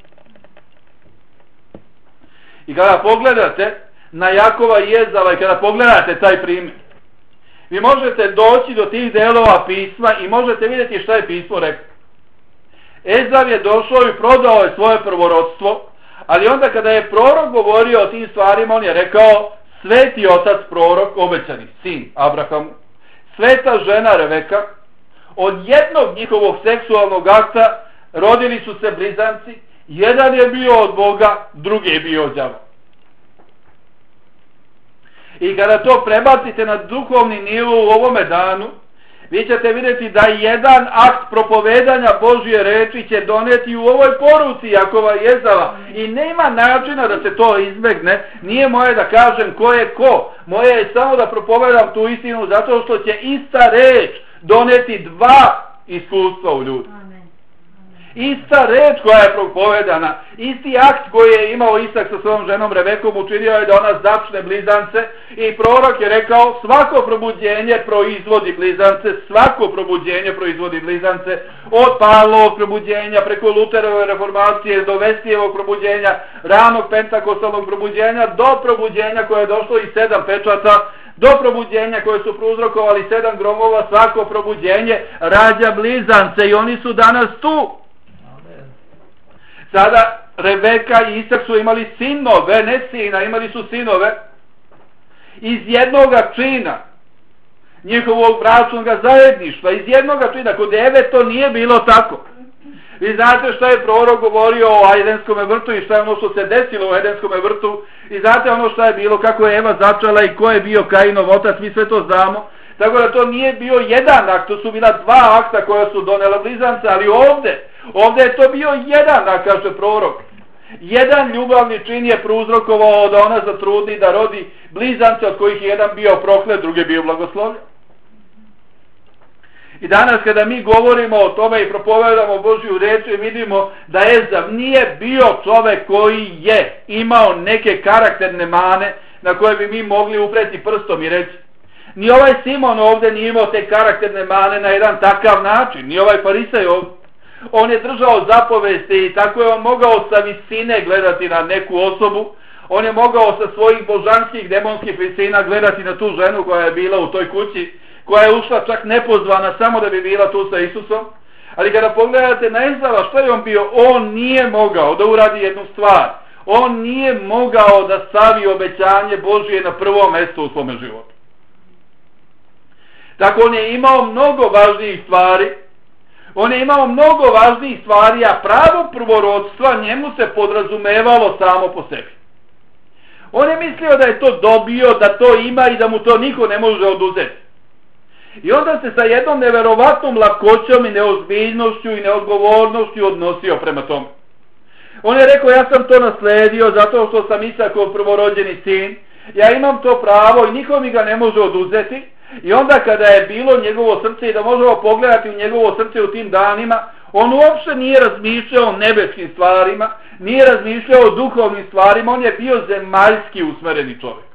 I kada pogledate na Jakova i Ezava i kada pogledate taj primjer, vi možete doći do tih delova pisma i možete vidjeti šta je pismo rekao. Ezav je došao i prodao je svoje prvorodstvo, ali onda kada je prorok govorio o tim stvarima, on je rekao, sveti otac prorok, obećani sin Abrahamu, sveta žena Reveka, od jednog njihovog seksualnog akta rodili su se blizanci, jedan je bio od Boga, drugi je bio od đavola. I kada to prebacite na duhovni nivo u ovome danu, vi ćete vidjeti da jedan akt propovedanja Božje reči će doneti u ovoj poruci Jakova i Ezava. I nema načina da se to izbegne. Nije moje da kažem ko je ko. Moje je samo da propovedam tu istinu, zato što će ista reč doneti dva iskustva u ljudi. Ista reč koja je propovedana, isti akt koji je imao Isak sa svojom ženom Revekom, učinio je da ona začne blizance i prorok je rekao, svako probuđenje proizvodi blizance, svako probuđenje proizvodi blizance, od Pavlovog probuđenja preko Luterove reformacije do Vestijevog probuđenja, ranog pentakostalnog probuđenja do probuđenja koje je došlo i sedam pečata, do probuđenja koje su prouzrokovali sedam gromova, svako probuđenje rađa blizance i oni su danas tu. Sada Rebeka i Isak su imali sinove, ne sina, imali su sinove iz jednoga čina. njihovog bračnog zajedništva. Iz jednoga čina, kod Eve to nije bilo tako. Vi znate šta je prorok govorio o Edenskom vrtu i šta je ono što se desilo u Edenskom vrtu. I znate ono šta je bilo, kako je Eva začala i ko je bio Kainov otac, mi sve to znamo. Tako da to nije bio jedan akt, to su bila dva akta koja su donela blizance, ali ovdje, ovdje je to bio jedan akt, kaže prorok. Jedan ljubavni čin je prouzrokovao da ona zatrudni da rodi blizance, od kojih je jedan bio proklet, drugi bio blagoslovljen. I danas kada mi govorimo o tome i propovedamo Božju reč, vidimo da Ezav nije bio čovek koji je imao neke karakterne mane na koje bi mi mogli upreti prstom i reći. Ni ovaj Simon ovdje nije imao te karakterne mane na jedan takav način, ni ovaj Farisej ovdje. On je držao zapovesti i tako je on mogao sa visine gledati na neku osobu. On je mogao sa svojih božanskih demonskih visina gledati na tu ženu koja je bila u toj kući, koja je ušla čak nepozvana samo da bi bila tu sa Isusom. Ali kada pogledate na Ezava, što je on bio? On nije mogao da uradi jednu stvar. On nije mogao da stavi obećanje Božije na prvo mjesto u svome životu. Tako on je imao mnogo važnijih stvari. On je imao mnogo važnijih stvari, a pravo prvorodstva njemu se podrazumevalo samo po sebi. On je mislio da je to dobio, da to ima i da mu to niko ne može oduzeti. I onda se sa jednom neverovatnom lakoćom i neozbiljnošću i neodgovornošću odnosio prema tome. On je rekao, ja sam to nasledio zato što sam Isakov prvorođeni sin, ja imam to pravo i niko mi ga ne može oduzeti. I onda kada je bilo njegovo srce i da možemo pogledati u njegovo srce u tim danima, on uopšte nije razmišljao o nebeskim stvarima, nije razmišljao o duhovnim stvarima, on je bio zemaljski usmereni čovjek.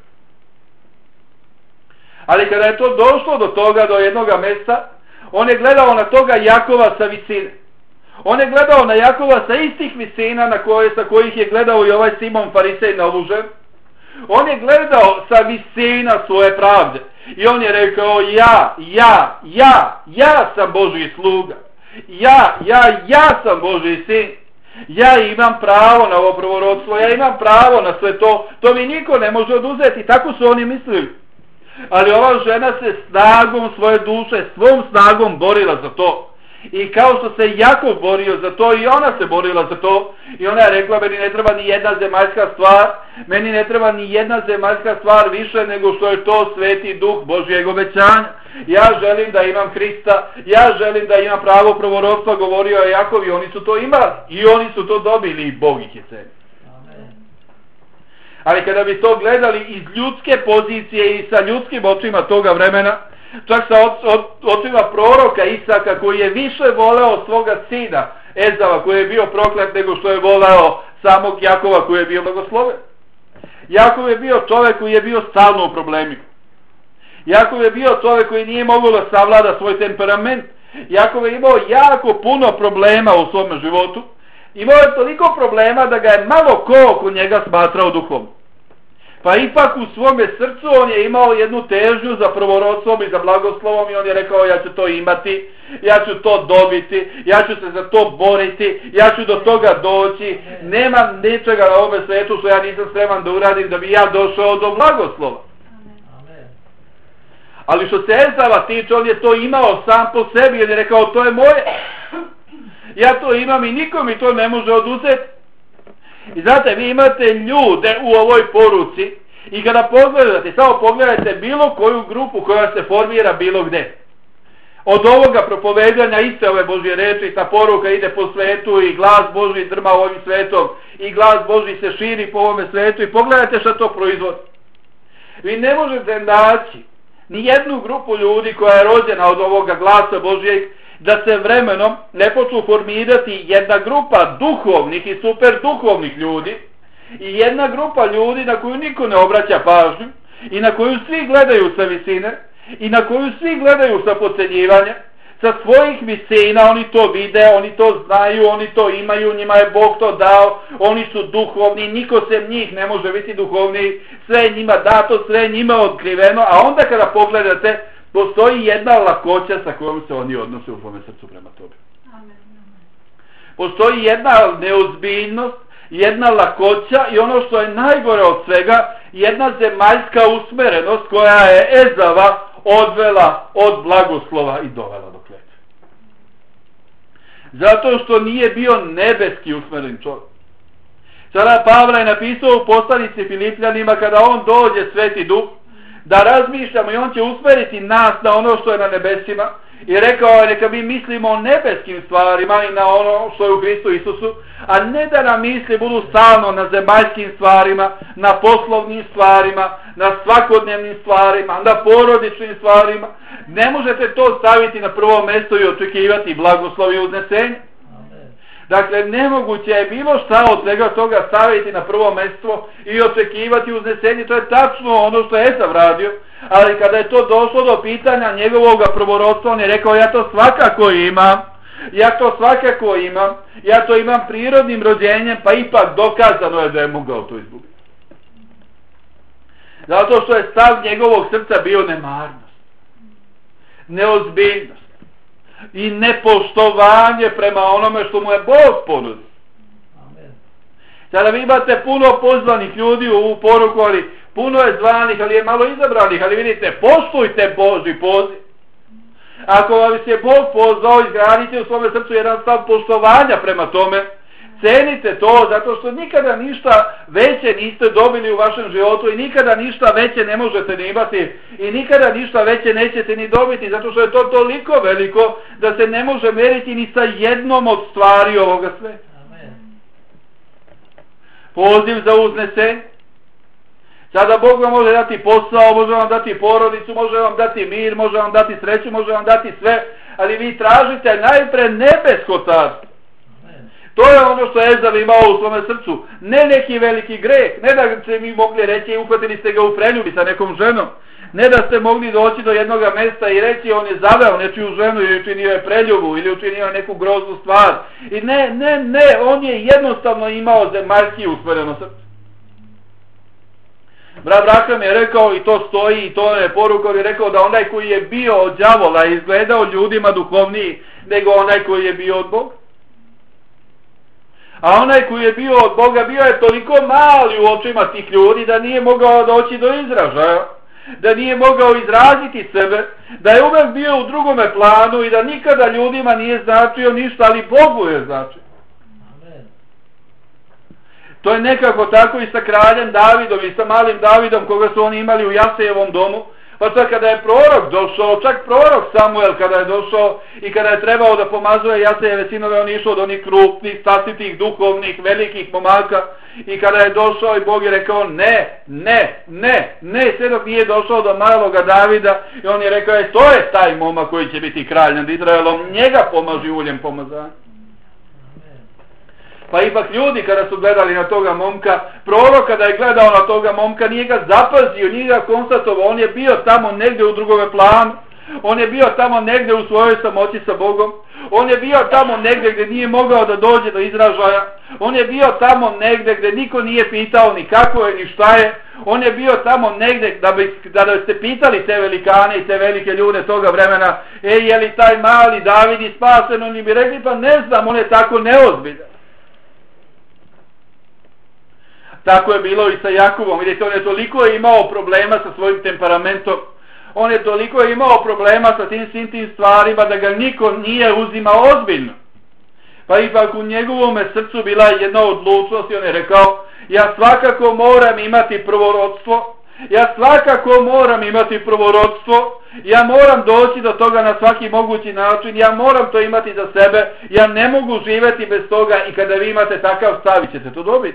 Ali kada je to došlo do toga, do jednoga mjesta, on je gledao na toga Jakova sa visine. On je gledao na Jakova sa istih visina na koje, sa kojih je gledao i ovaj Simon Farisej na ovu ženu. On je gledao sa visina svoje pravde. I on je rekao, ja, ja, ja, ja sam Božji sluga. Ja, ja, ja sam Božji sin. Ja imam pravo na ovo prvorodstvo, ja imam pravo na sve to. To mi niko ne može oduzeti. Tako su oni mislili. Ali ova žena se snagom svoje duše, svom snagom borila za to. I kao što se Jakov borio za to, i ona se borila za to. I ona je rekla, meni ne treba ni jedna zemaljska stvar, meni ne treba ni jedna zemaljska stvar više nego što je to sveti duh Božjeg obećanja. Ja želim da imam Hrista, ja želim da imam pravo prvorodstva, govorio je Jakov, i oni su to imali. I oni su to dobili i Bog ih je cenio. Ali kada bi to gledali iz ljudske pozicije i sa ljudskim očima toga vremena, čak sa očima proroka Isaka, koji je više voleo svoga sina Ezava, koji je bio proklet, nego što je voleo samog Jakova, koji je bio blagosloven. Jakov je bio čovjek koji je bio stalno u problemima. Jakov je bio čovjek koji nije mogao da savlada svoj temperament. Jakov je imao jako puno problema u svom životu. Imao je toliko problema da ga je malo ko oko njega smatrao duhom. Pa ipak u svome srcu on je imao jednu težnju za prvorodstvom i za blagoslovom i on je rekao, ja ću to imati, ja ću to dobiti, ja ću se za to boriti, ja ću do toga doći, nema ničega na ovome svetu što ja nisam spreman da uradim da bi ja došao do blagoslova. Ali što se Ezava tiče, on je to imao sam po sebi i on je rekao, to je moje, ja to imam i niko mi to ne može oduzeti. I znate, vi imate ljude u ovoj poruci i kada pogledate, samo pogledajte bilo koju grupu koja se formira bilo gde. Od ovoga propovedanja iste ove Božje reči, ta poruka ide po svetu i glas Božji drma ovim svetom i glas Božji se širi po ovome svetu i pogledajte što to proizvodi. Vi ne možete naći ni jednu grupu ljudi koja je rođena od ovoga glasa Božjeg da se vremenom ne počnu formirati jedna grupa duhovnih i super duhovnih ljudi i jedna grupa ljudi na koju niko ne obraća pažnju i na koju svi gledaju sa visine i na koju svi gledaju sa podcenjivanja. Sa svojih visina oni to vide, oni to znaju, oni to imaju, njima je Bog to dao, oni su duhovni, niko se njih ne može biti duhovni, sve je njima dato, sve je njima otkriveno, a onda kada pogledate, postoji jedna lakoća sa kojom se oni odnose u svome srcu prema tobi. Postoji jedna neozbiljnost, jedna lakoća i ono što je najgore od svega, jedna zemaljska usmerenost koja je Ezava odvela od blagoslova i dovela do kletve. Zato što nije bio nebeski usmeren čovjek. Sada Pavle je napisao u poslanici Filipljanima, kada on dođe Sveti Duh, da razmišljamo i on će usmeriti nas na ono što je na nebesima. I rekao je, neka mi mislimo o nebeskim stvarima i na ono što je u Hristu Isusu, a ne da nam misli budu stalno na zemaljskim stvarima, na poslovnim stvarima, na svakodnevnim stvarima, na porodičnim stvarima. Ne možete to staviti na prvo mjesto i očekivati blagoslov i uznesenje. Dakle, nemoguće je bilo šta od svega toga staviti na prvo mjesto i očekivati uznesenje. To je tačno ono što je Esav radio, ali kada je to došlo do pitanja njegovog prvorodstva, on je rekao, ja to svakako imam, ja to svakako imam, ja to imam prirodnim rođenjem, pa ipak dokazano je da je mogao to izgubiti. Zato što je stav njegovog srca bio nemarnost, neozbiljnost i nepoštovanje prema onome što mu je Bog ponudio. Sada vi imate puno pozvanih ljudi u ovu poruku, ali puno je zvanih, ali je malo izabranih, ali vidite, poštujte Božji poziv. Ako vam se Bog pozvao, izgradite u svome srcu jedan stav poštovanja prema tome, cenite to, zato što nikada ništa veće niste dobili u vašem životu i nikada ništa veće ne možete ni imati i nikada ništa veće nećete ni dobiti, zato što je to toliko veliko da se ne može meriti ni sa jednom od stvari ovoga sveta. Poziv za uznesenje. Sada Bog vam može dati posao, može vam dati porodicu, može vam dati mir, može vam dati sreću, može vam dati sve, ali vi tražite najpre nebesko carstvo. To je ono što je Ezav imao u svome srcu. Ne neki veliki greh, ne da ste mi mogli reći, uhvatili ste ga u preljubi sa nekom ženom, ne da ste mogli doći do jednog mjesta i reći on je zaveo nečiju ženu ili učinio je preljubu ili učinio je neku groznu stvar. I ne, ne, ne, on je jednostavno imao zemaljski usmjereno srce. Brat Braham je rekao, i to stoji, i to je poruka, je rekao da onaj koji je bio od đavola izgledao ljudima duhovniji nego onaj koji je bio od Boga. A onaj koji je bio od Boga bio je toliko mali u očima tih ljudi da nije mogao doći do izražaja, da nije mogao izraziti sebe, da je uvek bio u drugome planu i da nikada ljudima nije značio ništa, ali Bogu je značio. To je nekako tako i sa kraljem Davidom i sa malim Davidom koga su oni imali u Jasejevom domu. Pa čak kada je prorok došao, čak prorok Samuel kada je došao i kada je trebao da pomazuje Jasejeve sinove, on je išao od onih krupnih, stasitih, duhovnih, velikih momaka. I kada je došao i Bog je rekao ne, ne, ne, ne, sve dok nije došao do maloga Davida. I on je rekao, e, to je taj momak koji će biti kralj nad Izraelom, njega pomaži uljem pomazanja. Pa ipak ljudi kada su gledali na toga momka, prorok kada je gledao na toga momka nije ga zapazio, nije ga konstatovao, on je bio tamo negdje u drugome planu, on je bio tamo negdje u svojoj samoći sa Bogom, on je bio tamo negdje gdje nije mogao da dođe do izražaja, on je bio tamo negdje gdje niko nije pitao ni kako je ni šta je, on je bio tamo negdje da, bi, da ste pitali te velikane i te velike ljude toga vremena, e, je li taj mali David i spasen, oni bi rekli, pa ne znam, on je tako neozbiljan. Tako je bilo i sa Jakubom. Vidite, on je toliko imao problema sa svojim temperamentom. On je toliko imao problema sa tim svim tim stvarima da ga niko nije uzimao ozbiljno. Pa ipak u njegovom srcu bila jedna odlučnost i on je rekao, ja svakako moram imati prvorodstvo, ja svakako moram imati prvorodstvo, ja moram doći do toga na svaki mogući način, ja moram to imati za sebe, ja ne mogu živjeti bez toga i kada vi imate takav stav, ćete to dobiti.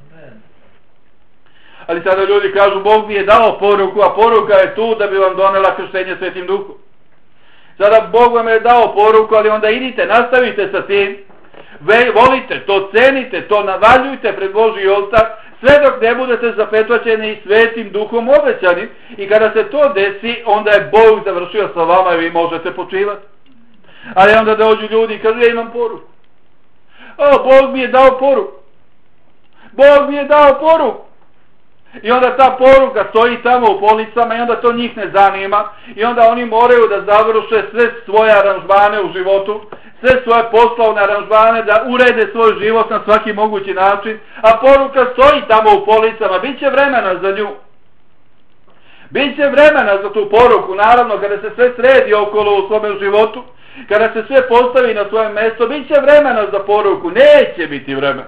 Ali sada ljudi kažu, Bog mi je dao poruku, a poruka je tu da bi vam donela krštenje Svetim Duhom. Sada Bog vam je dao poruku, ali onda idite, nastavite sa tim, volite, to cenite, to navaljujte pred Božji oltar, sve dok ne budete zapečaćeni i Svetim Duhom obećani. I kada se to desi, onda je Bog završio sa vama i vi možete počivati. Ali onda dođu ljudi i kažu, ja imam poruku. O, Bog mi je dao poruku. Bog mi je dao poruku. I onda ta poruka stoji tamo u policama i onda to njih ne zanima i onda oni moraju da završe sve svoje aranžmane u životu, sve svoje poslovne aranžmane, da urede svoj život na svaki mogući način, a poruka stoji tamo u policama, bit će vremena za nju. Biće vremena za tu poruku, naravno, kada se sve sredi okolo u svome životu, kada se sve postavi na svoje mjesto, bit će vremena za poruku, neće biti vremena.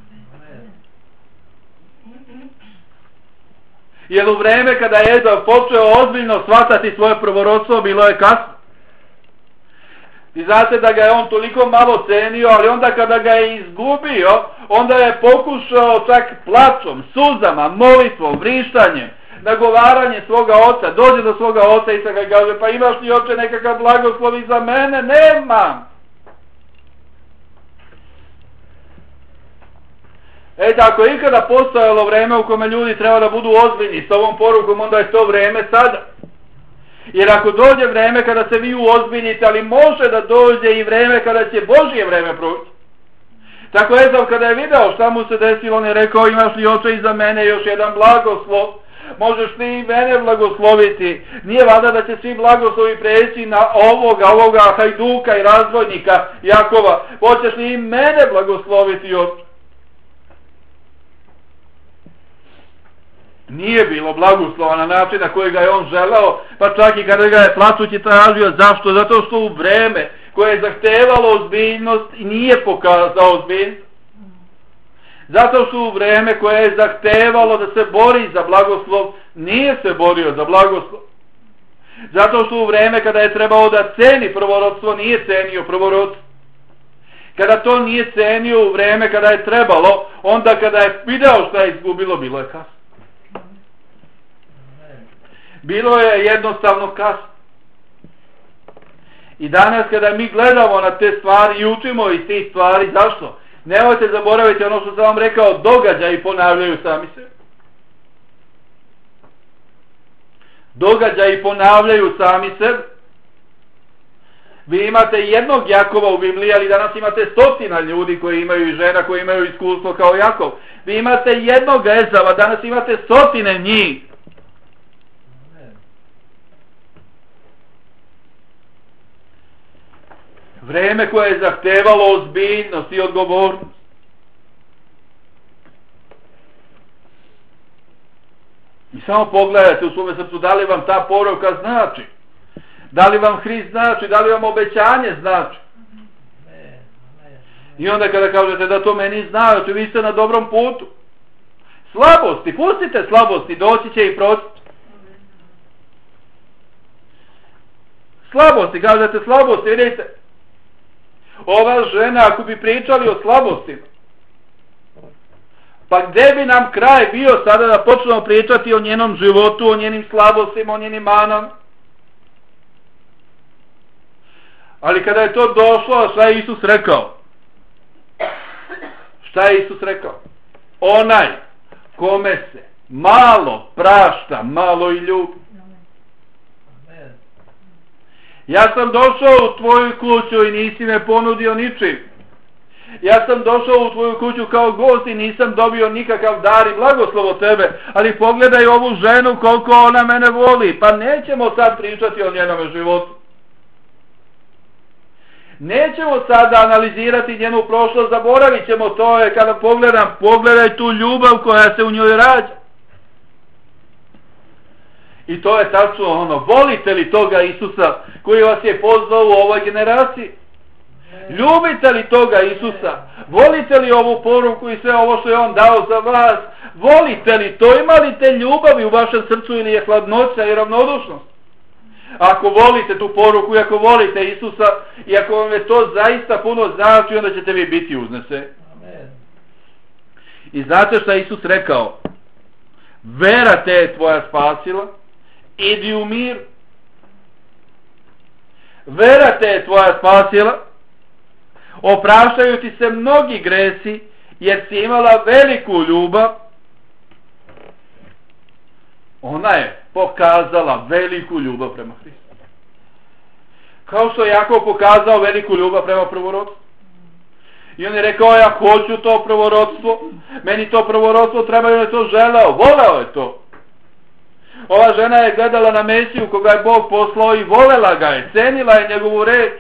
Jer u vreme kada je Ezav počeo ozbiljno shvatati svoje prvorodstvo, bilo je kasno. I znate da ga je on toliko malo cenio, ali onda kada ga je izgubio, onda je pokušao čak plačom, suzama, molitvom, vrištanjem, nagovaranje svoga oca, dođe do svoga oca i sada kaže, pa imaš li oče nekakav blagoslov i za mene? Nemam! E, ako je ikada postojalo vreme u kome ljudi treba da budu ozbiljni s ovom porukom, onda je to vreme sada. Jer ako dođe vreme kada se vi uozbiljite, ali može da dođe i vreme kada će Božje vreme proći. Tako Ezav kada je video šta mu se desilo, on je rekao, imaš li oče i za mene još jedan blagoslov? Možeš li i mene blagosloviti? Nije valjda da će svi blagoslovi preći na ovoga, ovoga hajduka i razvojnika Jakova. Hoćeš li i mene blagosloviti, oče? Nije bilo blagoslova na način na koji ga je on želeo, pa čak i kada ga je plačući tražio. Zašto? Zato što u vreme koje je zahtevalo ozbiljnost i nije pokazao ozbiljnost. Zato što u vreme koje je zahtevalo da se bori za blagoslov, nije se borio za blagoslov. Zato što u vreme kada je trebao da ceni prvorodstvo, nije cenio prvorodstvo. Kada to nije cenio u vreme kada je trebalo, onda kada je video šta je izgubilo, bilo je kasno. Bilo je jednostavno kasno. I danas kada mi gledamo na te stvari i učimo iz tih stvari, zašto? Nemojte zaboraviti ono što sam vam rekao, događaji ponavljaju sami se. Događaji ponavljaju sami se. Vi imate jednog Jakova u Bibliji, ali danas imate stotina ljudi koji imaju i žena koji imaju iskustvo kao Jakov. Vi imate jednog Ezava, danas imate stotine njih. Vreme koje je zahtevalo ozbiljnost i odgovornost. I samo pogledajte u svome srcu da li vam ta poruka znači. Da li vam Hrist znači, da li vam obećanje znači. I onda kada kažete da to meni znači, vi ste na dobrom putu. Slabosti, pustite slabosti, doći će i proći. Slabosti, kažete slabosti, vidite. Ova žena, ako bi pričali o slabostima, pa gde bi nam kraj bio sada da počnemo pričati o njenom životu, o njenim slabostima, o njenim manama? Ali kada je to došlo, šta je Isus rekao? Šta je Isus rekao? Onaj kome se malo prašta, malo i ljubi. Ja sam došao u tvoju kuću i nisi me ponudio ničim. Ja sam došao u tvoju kuću kao gost i nisam dobio nikakav dar i blagoslov od tebe. Ali pogledaj ovu ženu koliko ona mene voli. Pa nećemo sad pričati o njenome životu. Nećemo sada analizirati njenu prošlost, zaboravit ćemo to. Je kada pogledam, pogledaj tu ljubav koja se u njoj rađa. I to je tačno ono, volite li toga Isusa koji vas je pozvao u ovoj generaciji? Ljubite li toga Isusa? Volite li ovu poruku i sve ovo što je on dao za vas? Volite li to? Ima li te ljubavi u vašem srcu ili je hladnoća i ravnodušnost? Ako volite tu poruku i ako volite Isusa i ako vam je to zaista puno znači, onda ćete vi biti uznese. I znate šta Isus rekao? Vera te je tvoja spasila. Idi u mir. Vera te je tvoja spasila. Opraštaju ti se mnogi gresi, jer si imala veliku ljubav. Ona je pokazala veliku ljubav prema Hristu. Kao što je Jakov pokazao veliku ljubav prema prvorodstvu. I on je rekao, ja hoću to prvorodstvo. Meni to prvorodstvo treba, i on je to želeo. Voleo je to. Ova žena je gledala na Mesiju koga je Bog poslao i volela ga je, cenila je njegovu reč.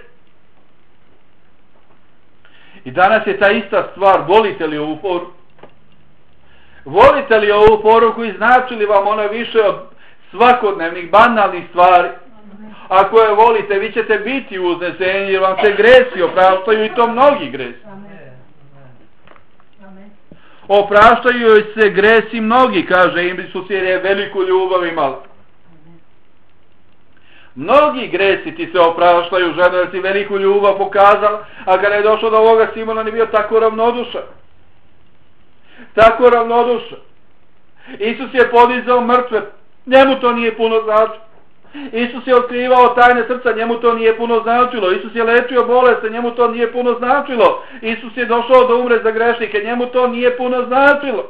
I danas je ta ista stvar, volite li ovu poruku? Volite li ovu poruku i znači li vam ona više od svakodnevnih, banalnih stvari. Ako je volite, vi ćete biti uzneseni jer vam se gresi opraštaju i to mnogi gresi. Opraštaju joj se gresi mnogi, kaže im Isus, jer je veliku ljubav imala. Mnogi gresi ti se opraštaju, žena, jer si veliku ljubav pokazala, a kada je došao do ovoga Simona, on je bio tako ravnodušan. Tako ravnodušan. Isus je podizao mrtve, njemu to nije puno značilo. Isus je otkrivao tajne srca, njemu to nije puno značilo. Isus je lečio bolesti, njemu to nije puno značilo. Isus je došao da umre za grešnike, njemu to nije puno značilo.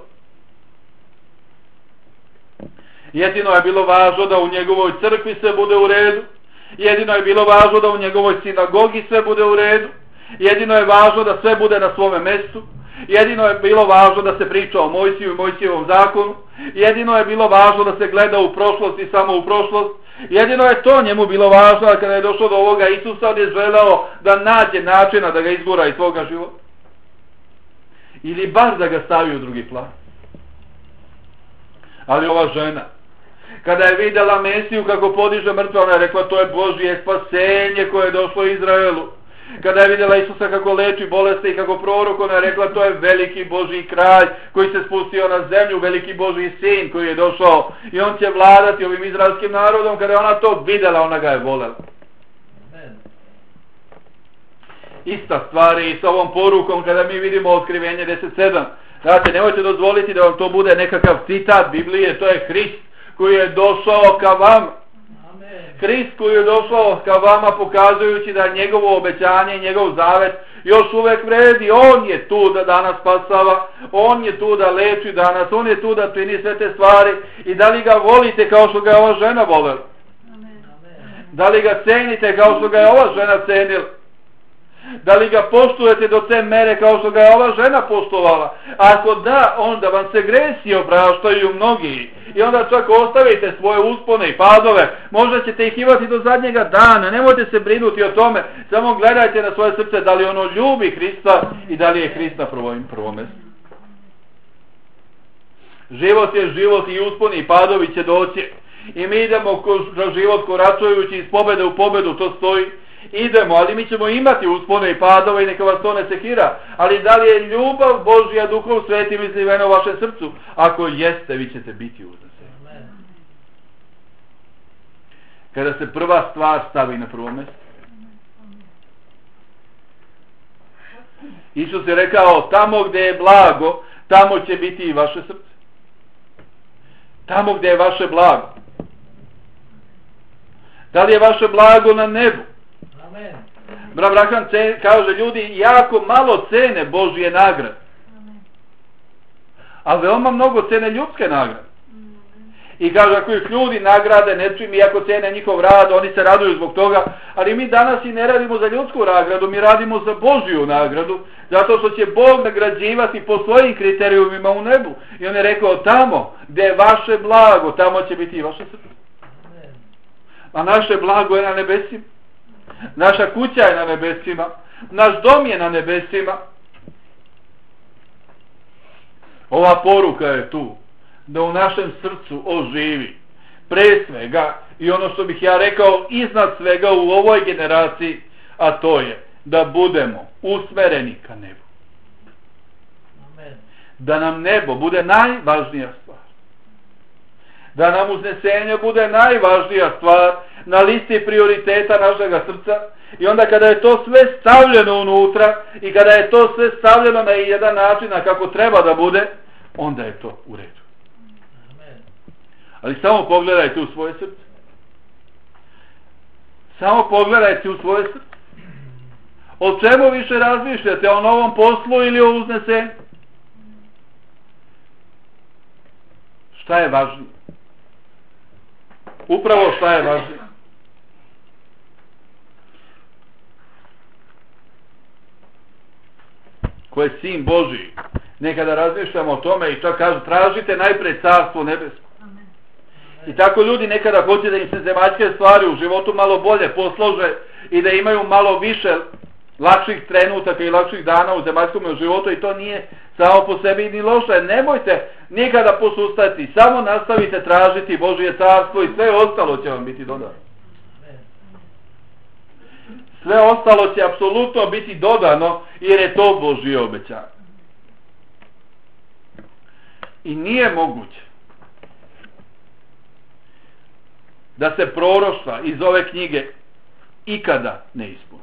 Jedino je bilo važno da u njegovoj crkvi sve bude u redu. Jedino je bilo važno da u njegovoj sinagogi sve bude u redu. Jedino je važno da sve bude na svome mjestu. Jedino je bilo važno da se priča o Mojsiju i Mojsijevom zakonu. Jedino je bilo važno da se gleda u prošlost i samo u prošlost. Jedino je to njemu bilo važno, a kada je došlo do ovoga Isusa, on je želeo da nađe načina da ga izgura iz svoga života. Ili bar da ga stavi u drugi plan. Ali ova žena, kada je vidjela Mesiju kako podiže mrtve, ona je rekla, to je Božje spasenje koje je došlo Izraelu. Kada je vidjela Isusa kako leči bolesti i kako prorok, ona je rekla, to je veliki Božji kralj koji se spustio na zemlju, veliki Božji sin koji je došao i on će vladati ovim izraelskim narodom. Kada je ona to vidjela, ona ga je voljela. Ista stvar je i sa ovom porukom kada mi vidimo Otkrivenje deset sedam. Znate, nemojte dozvoliti da vam to bude nekakav citat Biblije, to je Hrist koji je došao ka vama. Hrist koji je došao ka vama pokazujući da njegovo obećanje i njegov zavet još uvek vredi. On je tu da danas spasava, on je tu da leči danas, on je tu da čini sve te stvari. I da li ga volite kao što ga je ova žena volela? Da li ga cenite kao što ga je ova žena cenila? Da li ga poštujete do te mere kao što ga je ova žena poštovala? Ako da, onda vam se gresi opraštaju mnogi. I onda čak ostavite svoje uspone i padove. Možda ćete ih imati do zadnjega dana. Nemojte se brinuti o tome. Samo gledajte na svoje srce da li ono ljubi Hrista i da li je Hrist na prvom, prvom mjestu. Život je život i usponi i padovi će doći. I mi idemo kroz život koračujući iz pobjede u pobjedu, to stoji. Idemo, ali mi ćemo imati uspone i padove i neka vas to ne sekira. Ali da li je ljubav Božja Duhom Svetim izlivena u vašem srcu? Ako jeste, vi ćete biti uzneseni. Kada se prva stvar stavi na prvo mjesto. Isus je rekao, tamo gdje je blago, tamo će biti i vaše srce. Tamo gdje je vaše blago. Da li je vaše blago na nebu? Brat Branham kaže, ljudi jako malo cene Božje nagrade. A veoma mnogo cene ljudske nagrade. I kaže, ako ih ljudi nagrade nečim, iako cene njihov rad, oni se raduju zbog toga, ali mi danas i ne radimo za ljudsku nagradu, mi radimo za Božju nagradu, zato što će Bog nagrađivati po svojim kriterijumima u nebu. I on je rekao, tamo gdje je vaše blago, tamo će biti i vaše srce. A naše blago je na nebesima. Naša kuća je na nebesima. Naš dom je na nebesima. Ova poruka je tu. Da u našem srcu oživi. Pre svega, i ono što bih ja rekao, iznad svega u ovoj generaciji, a to je da budemo usmereni ka nebu. Da nam nebo bude najvažnija stvar. Da nam uznesenje bude najvažnija stvar na listi prioriteta našega srca. I onda kada je to sve stavljeno unutra i kada je to sve stavljeno na jedan način kako treba da bude, onda je to u redu. Ali samo pogledajte u svoje srce. Samo pogledajte u svoje srce. O čemu više razmišljate? O novom poslu ili o uznesenju? Šta je važnije? Upravo šta je važnije? Ko je sin Božiji? Nekada razmišljamo o tome i čak kažu, tražite najprej carstvo nebesko. I tako ljudi nekada hoće da im se zemaljske stvari u životu malo bolje poslože i da imaju malo više lakših trenutaka i lakših dana u zemaljskom životu, i to nije samo po sebi ni loše. Nemojte nikada posustati, samo nastavite tražiti Božje carstvo i sve ostalo će vam biti dodano. Sve ostalo će apsolutno biti dodano jer je to Božje obećanje. I nije moguće da se proroštva iz ove knjige ikada ne ispuni.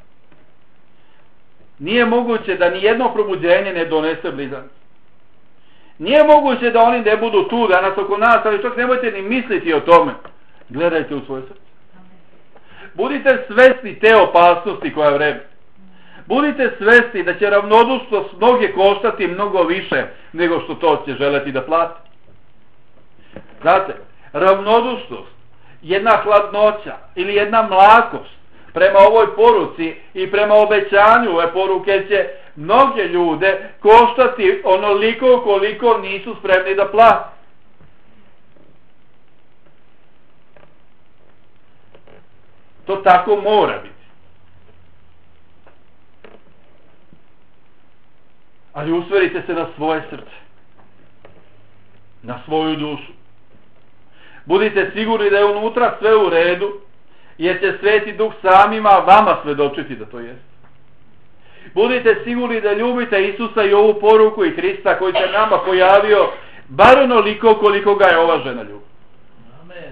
Nije moguće da ni jedno probuđenje ne donese blizanci. Nije moguće da oni ne budu tu danas oko nas, ali čak nemojte ni misliti o tome. Gledajte u svoje srce. Budite svesni te opasnosti koja vreme. Budite svesni da će ravnodušnost mnoge koštati mnogo više nego što to će želeti da plati. Znate, ravnodušnost, jedna hladnoća ili jedna mlakost prema ovoj poruci i prema obećanju ove poruke će mnoge ljude koštati onoliko koliko nisu spremni da plati. To tako mora biti. Ali usmerite se na svoje srce, na svoju dušu. Budite sigurni da je unutra sve u redu, jer će Sveti Duh samima vama svedočiti da to jest. Budite sigurni da ljubite Isusa i ovu poruku i Hrista koji se nama pojavio, bar onoliko koliko ga je ova žena ljubi. Amen.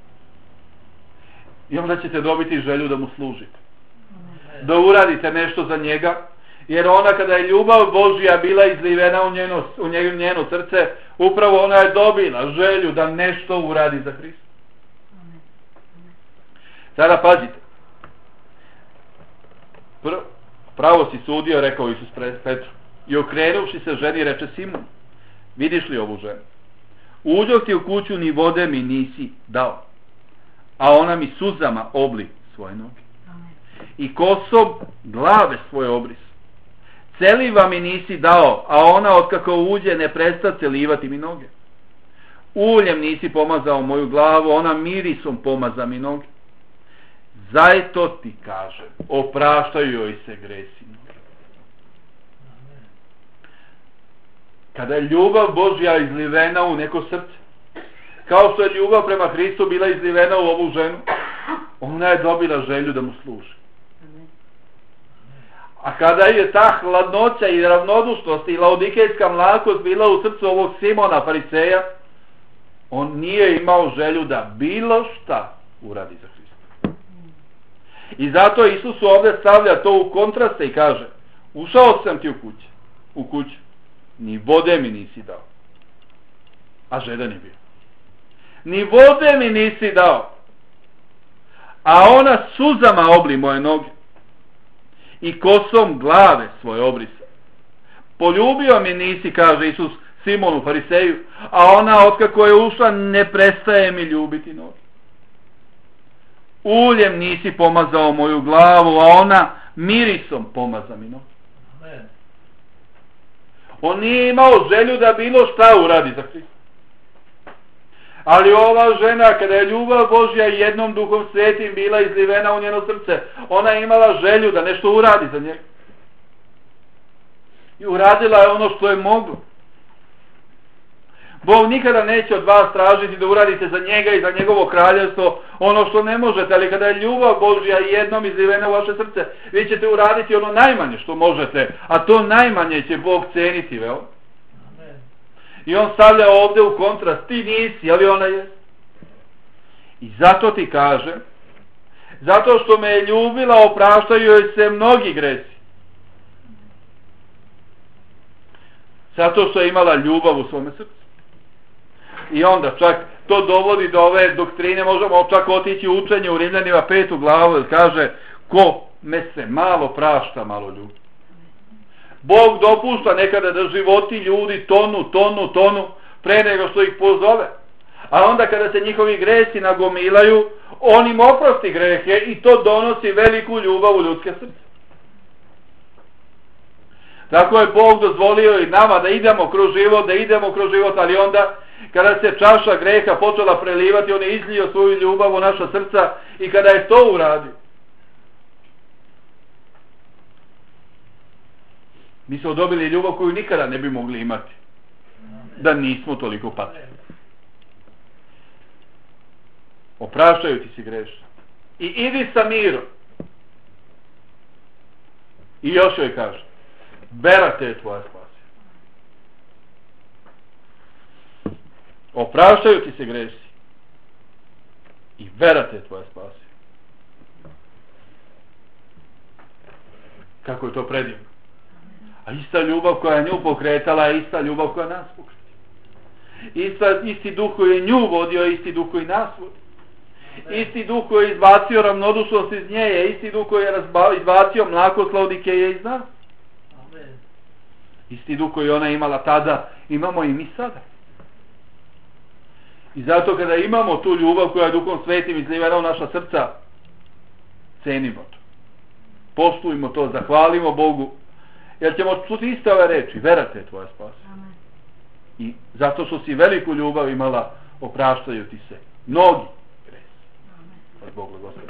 I onda ćete dobiti želju da mu služite. Amen. Da uradite nešto za njega, jer ona kada je ljubav Božja bila izlivena u njeno, u njeno srce, upravo ona je dobila želju da nešto uradi za Hrista. Sada pazite. Prvo, pravo si sudio, rekao Isus Petru. I okrenuvši se ženi reče Simon, vidiš li ovu ženu? Uđoh ti u kuću, ni vode mi nisi dao, a ona mi suzama obli svoje noge. I kosom glave svoje obris. Celiva mi nisi dao, a ona otkako uđe ne presta celivati mi noge. Uljem nisi pomazao moju glavu, ona mirisom pomaza mi noge. Zato ti kažem, opraštaju joj se gresi. Kada je ljubav Božja izlivena u neko srce, kao što je ljubav prema Hristu bila izlivena u ovu ženu, ona je dobila želju da mu služi. A kada je ta hladnoća i ravnodušnost i laodikejska mlakost bila u srcu ovog Simona fariseja, on nije imao želju da bilo šta uradi za Hrista. I zato Isus ovdje stavlja to u kontraste i kaže, ušao sam ti u kuću, u kuću, ni vode mi nisi dao. A žedan je bio. Ni vode mi nisi dao, a ona suzama obli moje noge i kosom glave svoje obrisa. Poljubio mi nisi, kaže Isus Simonu fariseju, a ona otkako je ušla ne prestaje mi ljubiti noge. Uljem nisi pomazao moju glavu, a ona mirisom pomaza mi noge. On nije imao želju da bilo šta uradi za Hrista. Ali ova žena, kada je ljubav Božja jednom Duhom Svetim bila izlivena u njeno srce, ona je imala želju da nešto uradi za njega. I uradila je ono što je mogla. Bog nikada neće od vas tražiti da uradite za njega i za njegovo kraljevstvo ono što ne možete, ali kada je ljubav Božja jednom izlivena u vaše srce, vi ćete uraditi ono najmanje što možete, a to najmanje će Bog ceniti, veo? I on stavlja ovdje u kontrast, ti nisi, ali ona je. I zato ti kaže, zato što me je ljubila, opraštaju joj se mnogi gresi. Zato što je imala ljubav u svome srcu. I onda čak to dovodi do ove doktrine, možemo čak otići u učenje u Rimljanima petu glavu, jer kaže, ko me se malo prašta, malo ljubi. Bog dopušta nekada da životi ljudi tonu, tonu, tonu, pre nego što ih pozove. A onda kada se njihovi gresi nagomilaju, on im oprosti grehe i to donosi veliku ljubav u ljudske srce. Tako je Bog dozvolio i nama da idemo kroz život, da idemo kroz život, ali onda kada se čaša greha počela prelivati, on je izlio svoju ljubav u naša srca i kada je to uradio, Mi smo dobili ljubav koju nikada ne bi mogli imati da nismo toliko patili. Opraštaju ti si grešni. I idi sa mirom. I još joj kaže, vera te je tvoja spasija. Opraštaju ti se gresi. I vera te je tvoja spasija. Kako je to predivno. A ista ljubav koja je nju pokretala je ista ljubav koja nas pokreće. Ista, isti duh koji je nju vodio, isti duh koji nas vodi. Isti duh koji je izbacio ravnodušnost iz nje je isti duh koji je razba, izbacio mlakoslov je iz nas. Isti duh koji ona imala tada, imamo i mi sada. I zato kada imamo tu ljubav koja je Duhom Svetim izlivena u naša srca, cenimo to. Poštujmo to, zahvalimo Bogu, jer ćemo čuti iste ove reči, vera te je tvoja spasija. I zato što si veliku ljubav imala, opraštaju ti se mnogi gresi. Od Boga Gospoda.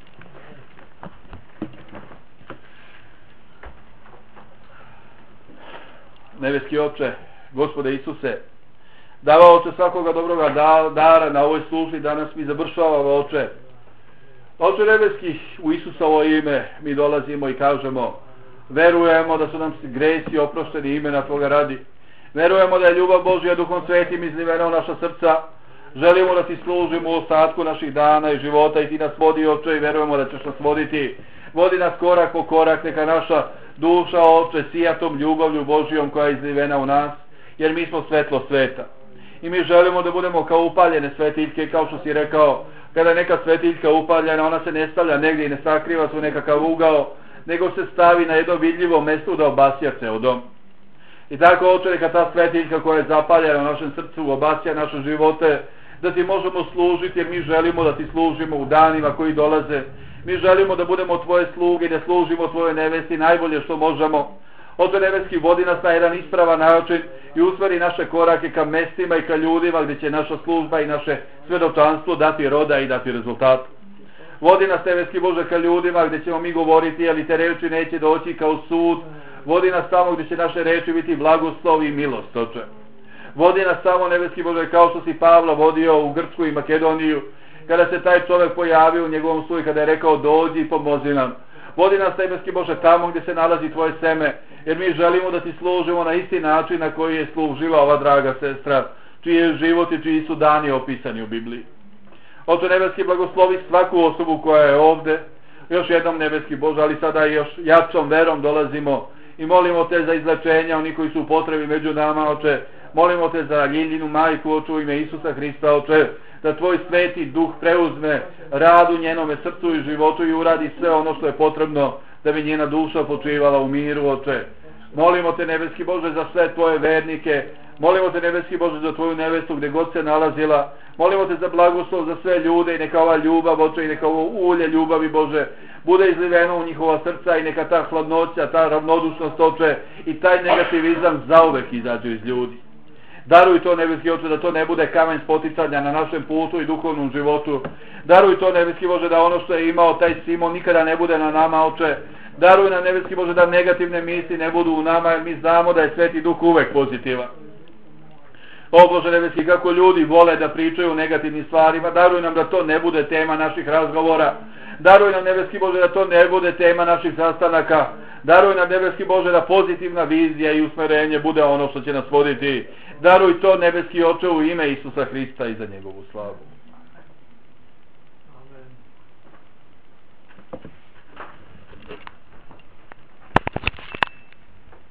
Nebeski Oče, Gospode Isuse, davao Oče svakoga dobroga dara na ovoj službi, danas mi završavamo Oče. Oče Nebeski, u Isusovo ime mi dolazimo i kažemo, verujemo da su nam gresi oprošteni imena Tvoga radi. Verujemo da je ljubav Božja Duhom Svetim izlivena u naša srca. Želimo da Ti služimo u ostatku naših dana i života i Ti nas vodi, Oče, i verujemo da ćeš nas voditi. Vodi nas korak po korak, neka naša duša, Oče, sija tom ljubavlju Božjom koja je izlivena u nas, jer mi smo svetlo sveta. I mi želimo da budemo kao upaljene svetiljke, kao što si rekao, kada neka svetiljka upaljena, ona se ne stavlja negdje i ne sakriva se u nekakav ugao, nego se stavi na jedno vidljivo mjesto da obasja ceo dom. I tako, Oče, neka ta svetiljka koja je zapaljena u našem srcu obasja naše živote, da Ti možemo služiti, jer mi želimo da Ti služimo u danima koji dolaze. Mi želimo da budemo Tvoje sluge i da služimo Tvojoj nevesti najbolje što možemo. Oče Nebeski, vodi nas na jedan ispravan način i usmeri naše korake ka mestima i ka ljudima gdje će naša služba i naše svedočanstvo dati roda i dati rezultat. Vodi nas, Nebeski Bože, ka ljudima gdje ćemo mi govoriti, ali te reči neće doći kao sud. Vodi nas tamo gdje će naše reči biti blagoslov i milost, Oče. Vodi nas tamo, Nebeski Bože, kao što si Pavla vodio u Grčku i Makedoniju, kada se taj čovjek pojavio u njegovom sluju, kada je rekao dođi i pomozi nam. Vodi nas, Nebeski Bože, tamo gdje se nalazi Tvoje seme, jer mi želimo da Ti služimo na isti način na koji je služila ova draga sestra, čiji je život i čiji su dani opisani u Bibliji. Oče Nebeski, blagoslovi svaku osobu koja je ovdje, još jednom, Nebeski Bože, ali sada još jačom verom dolazimo i molimo Te za izlečenja oni koji su u potrebi među nama, Oče. Molimo Te za Ljiljinu majku, Oče, u ime Isusa Hrista, Oče, da Tvoj sveti duh preuzme rad u njenome srcu i životu i uradi sve ono što je potrebno da bi njena duša počivala u miru, Oče. Molimo Te, Nebeski Bože, za sve Tvoje vernike. Molimo Te, Nebeski Bože, za Tvoju nevestu gdje god se nalazila. Molimo Te za blagoslov za sve ljude i neka ova ljubav, Oče, i neka ovo ulje ljubavi, Bože, bude izliveno u njihova srca i neka ta hladnoća, ta ravnodušnost, Oče, i taj negativizam zauvek izađe iz ljudi. Daruj to, Nebeski Oče, da to ne bude kamen spoticanja na našem putu i duhovnom životu. Daruj to, Nebeski Bože, da ono što je imao taj Simon nikada ne bude na nama, Oče. Daruj nam, Nebeski Bože, da negativne misli ne budu u nama, jer mi znamo da je Sveti Duh uvek pozitivan. O Bože Nebeski, kako ljudi vole da pričaju o negativnim stvarima, daruj nam da to ne bude tema naših razgovora. Daruj nam, Nebeski Bože, da to ne bude tema naših sastanaka. Daruj nam, Nebeski Bože, da pozitivna vizija i usmerenje bude ono što će nas voditi. Daruj to, Nebeski Oče, u ime Isusa Hrista i za njegovu slavu. Amen.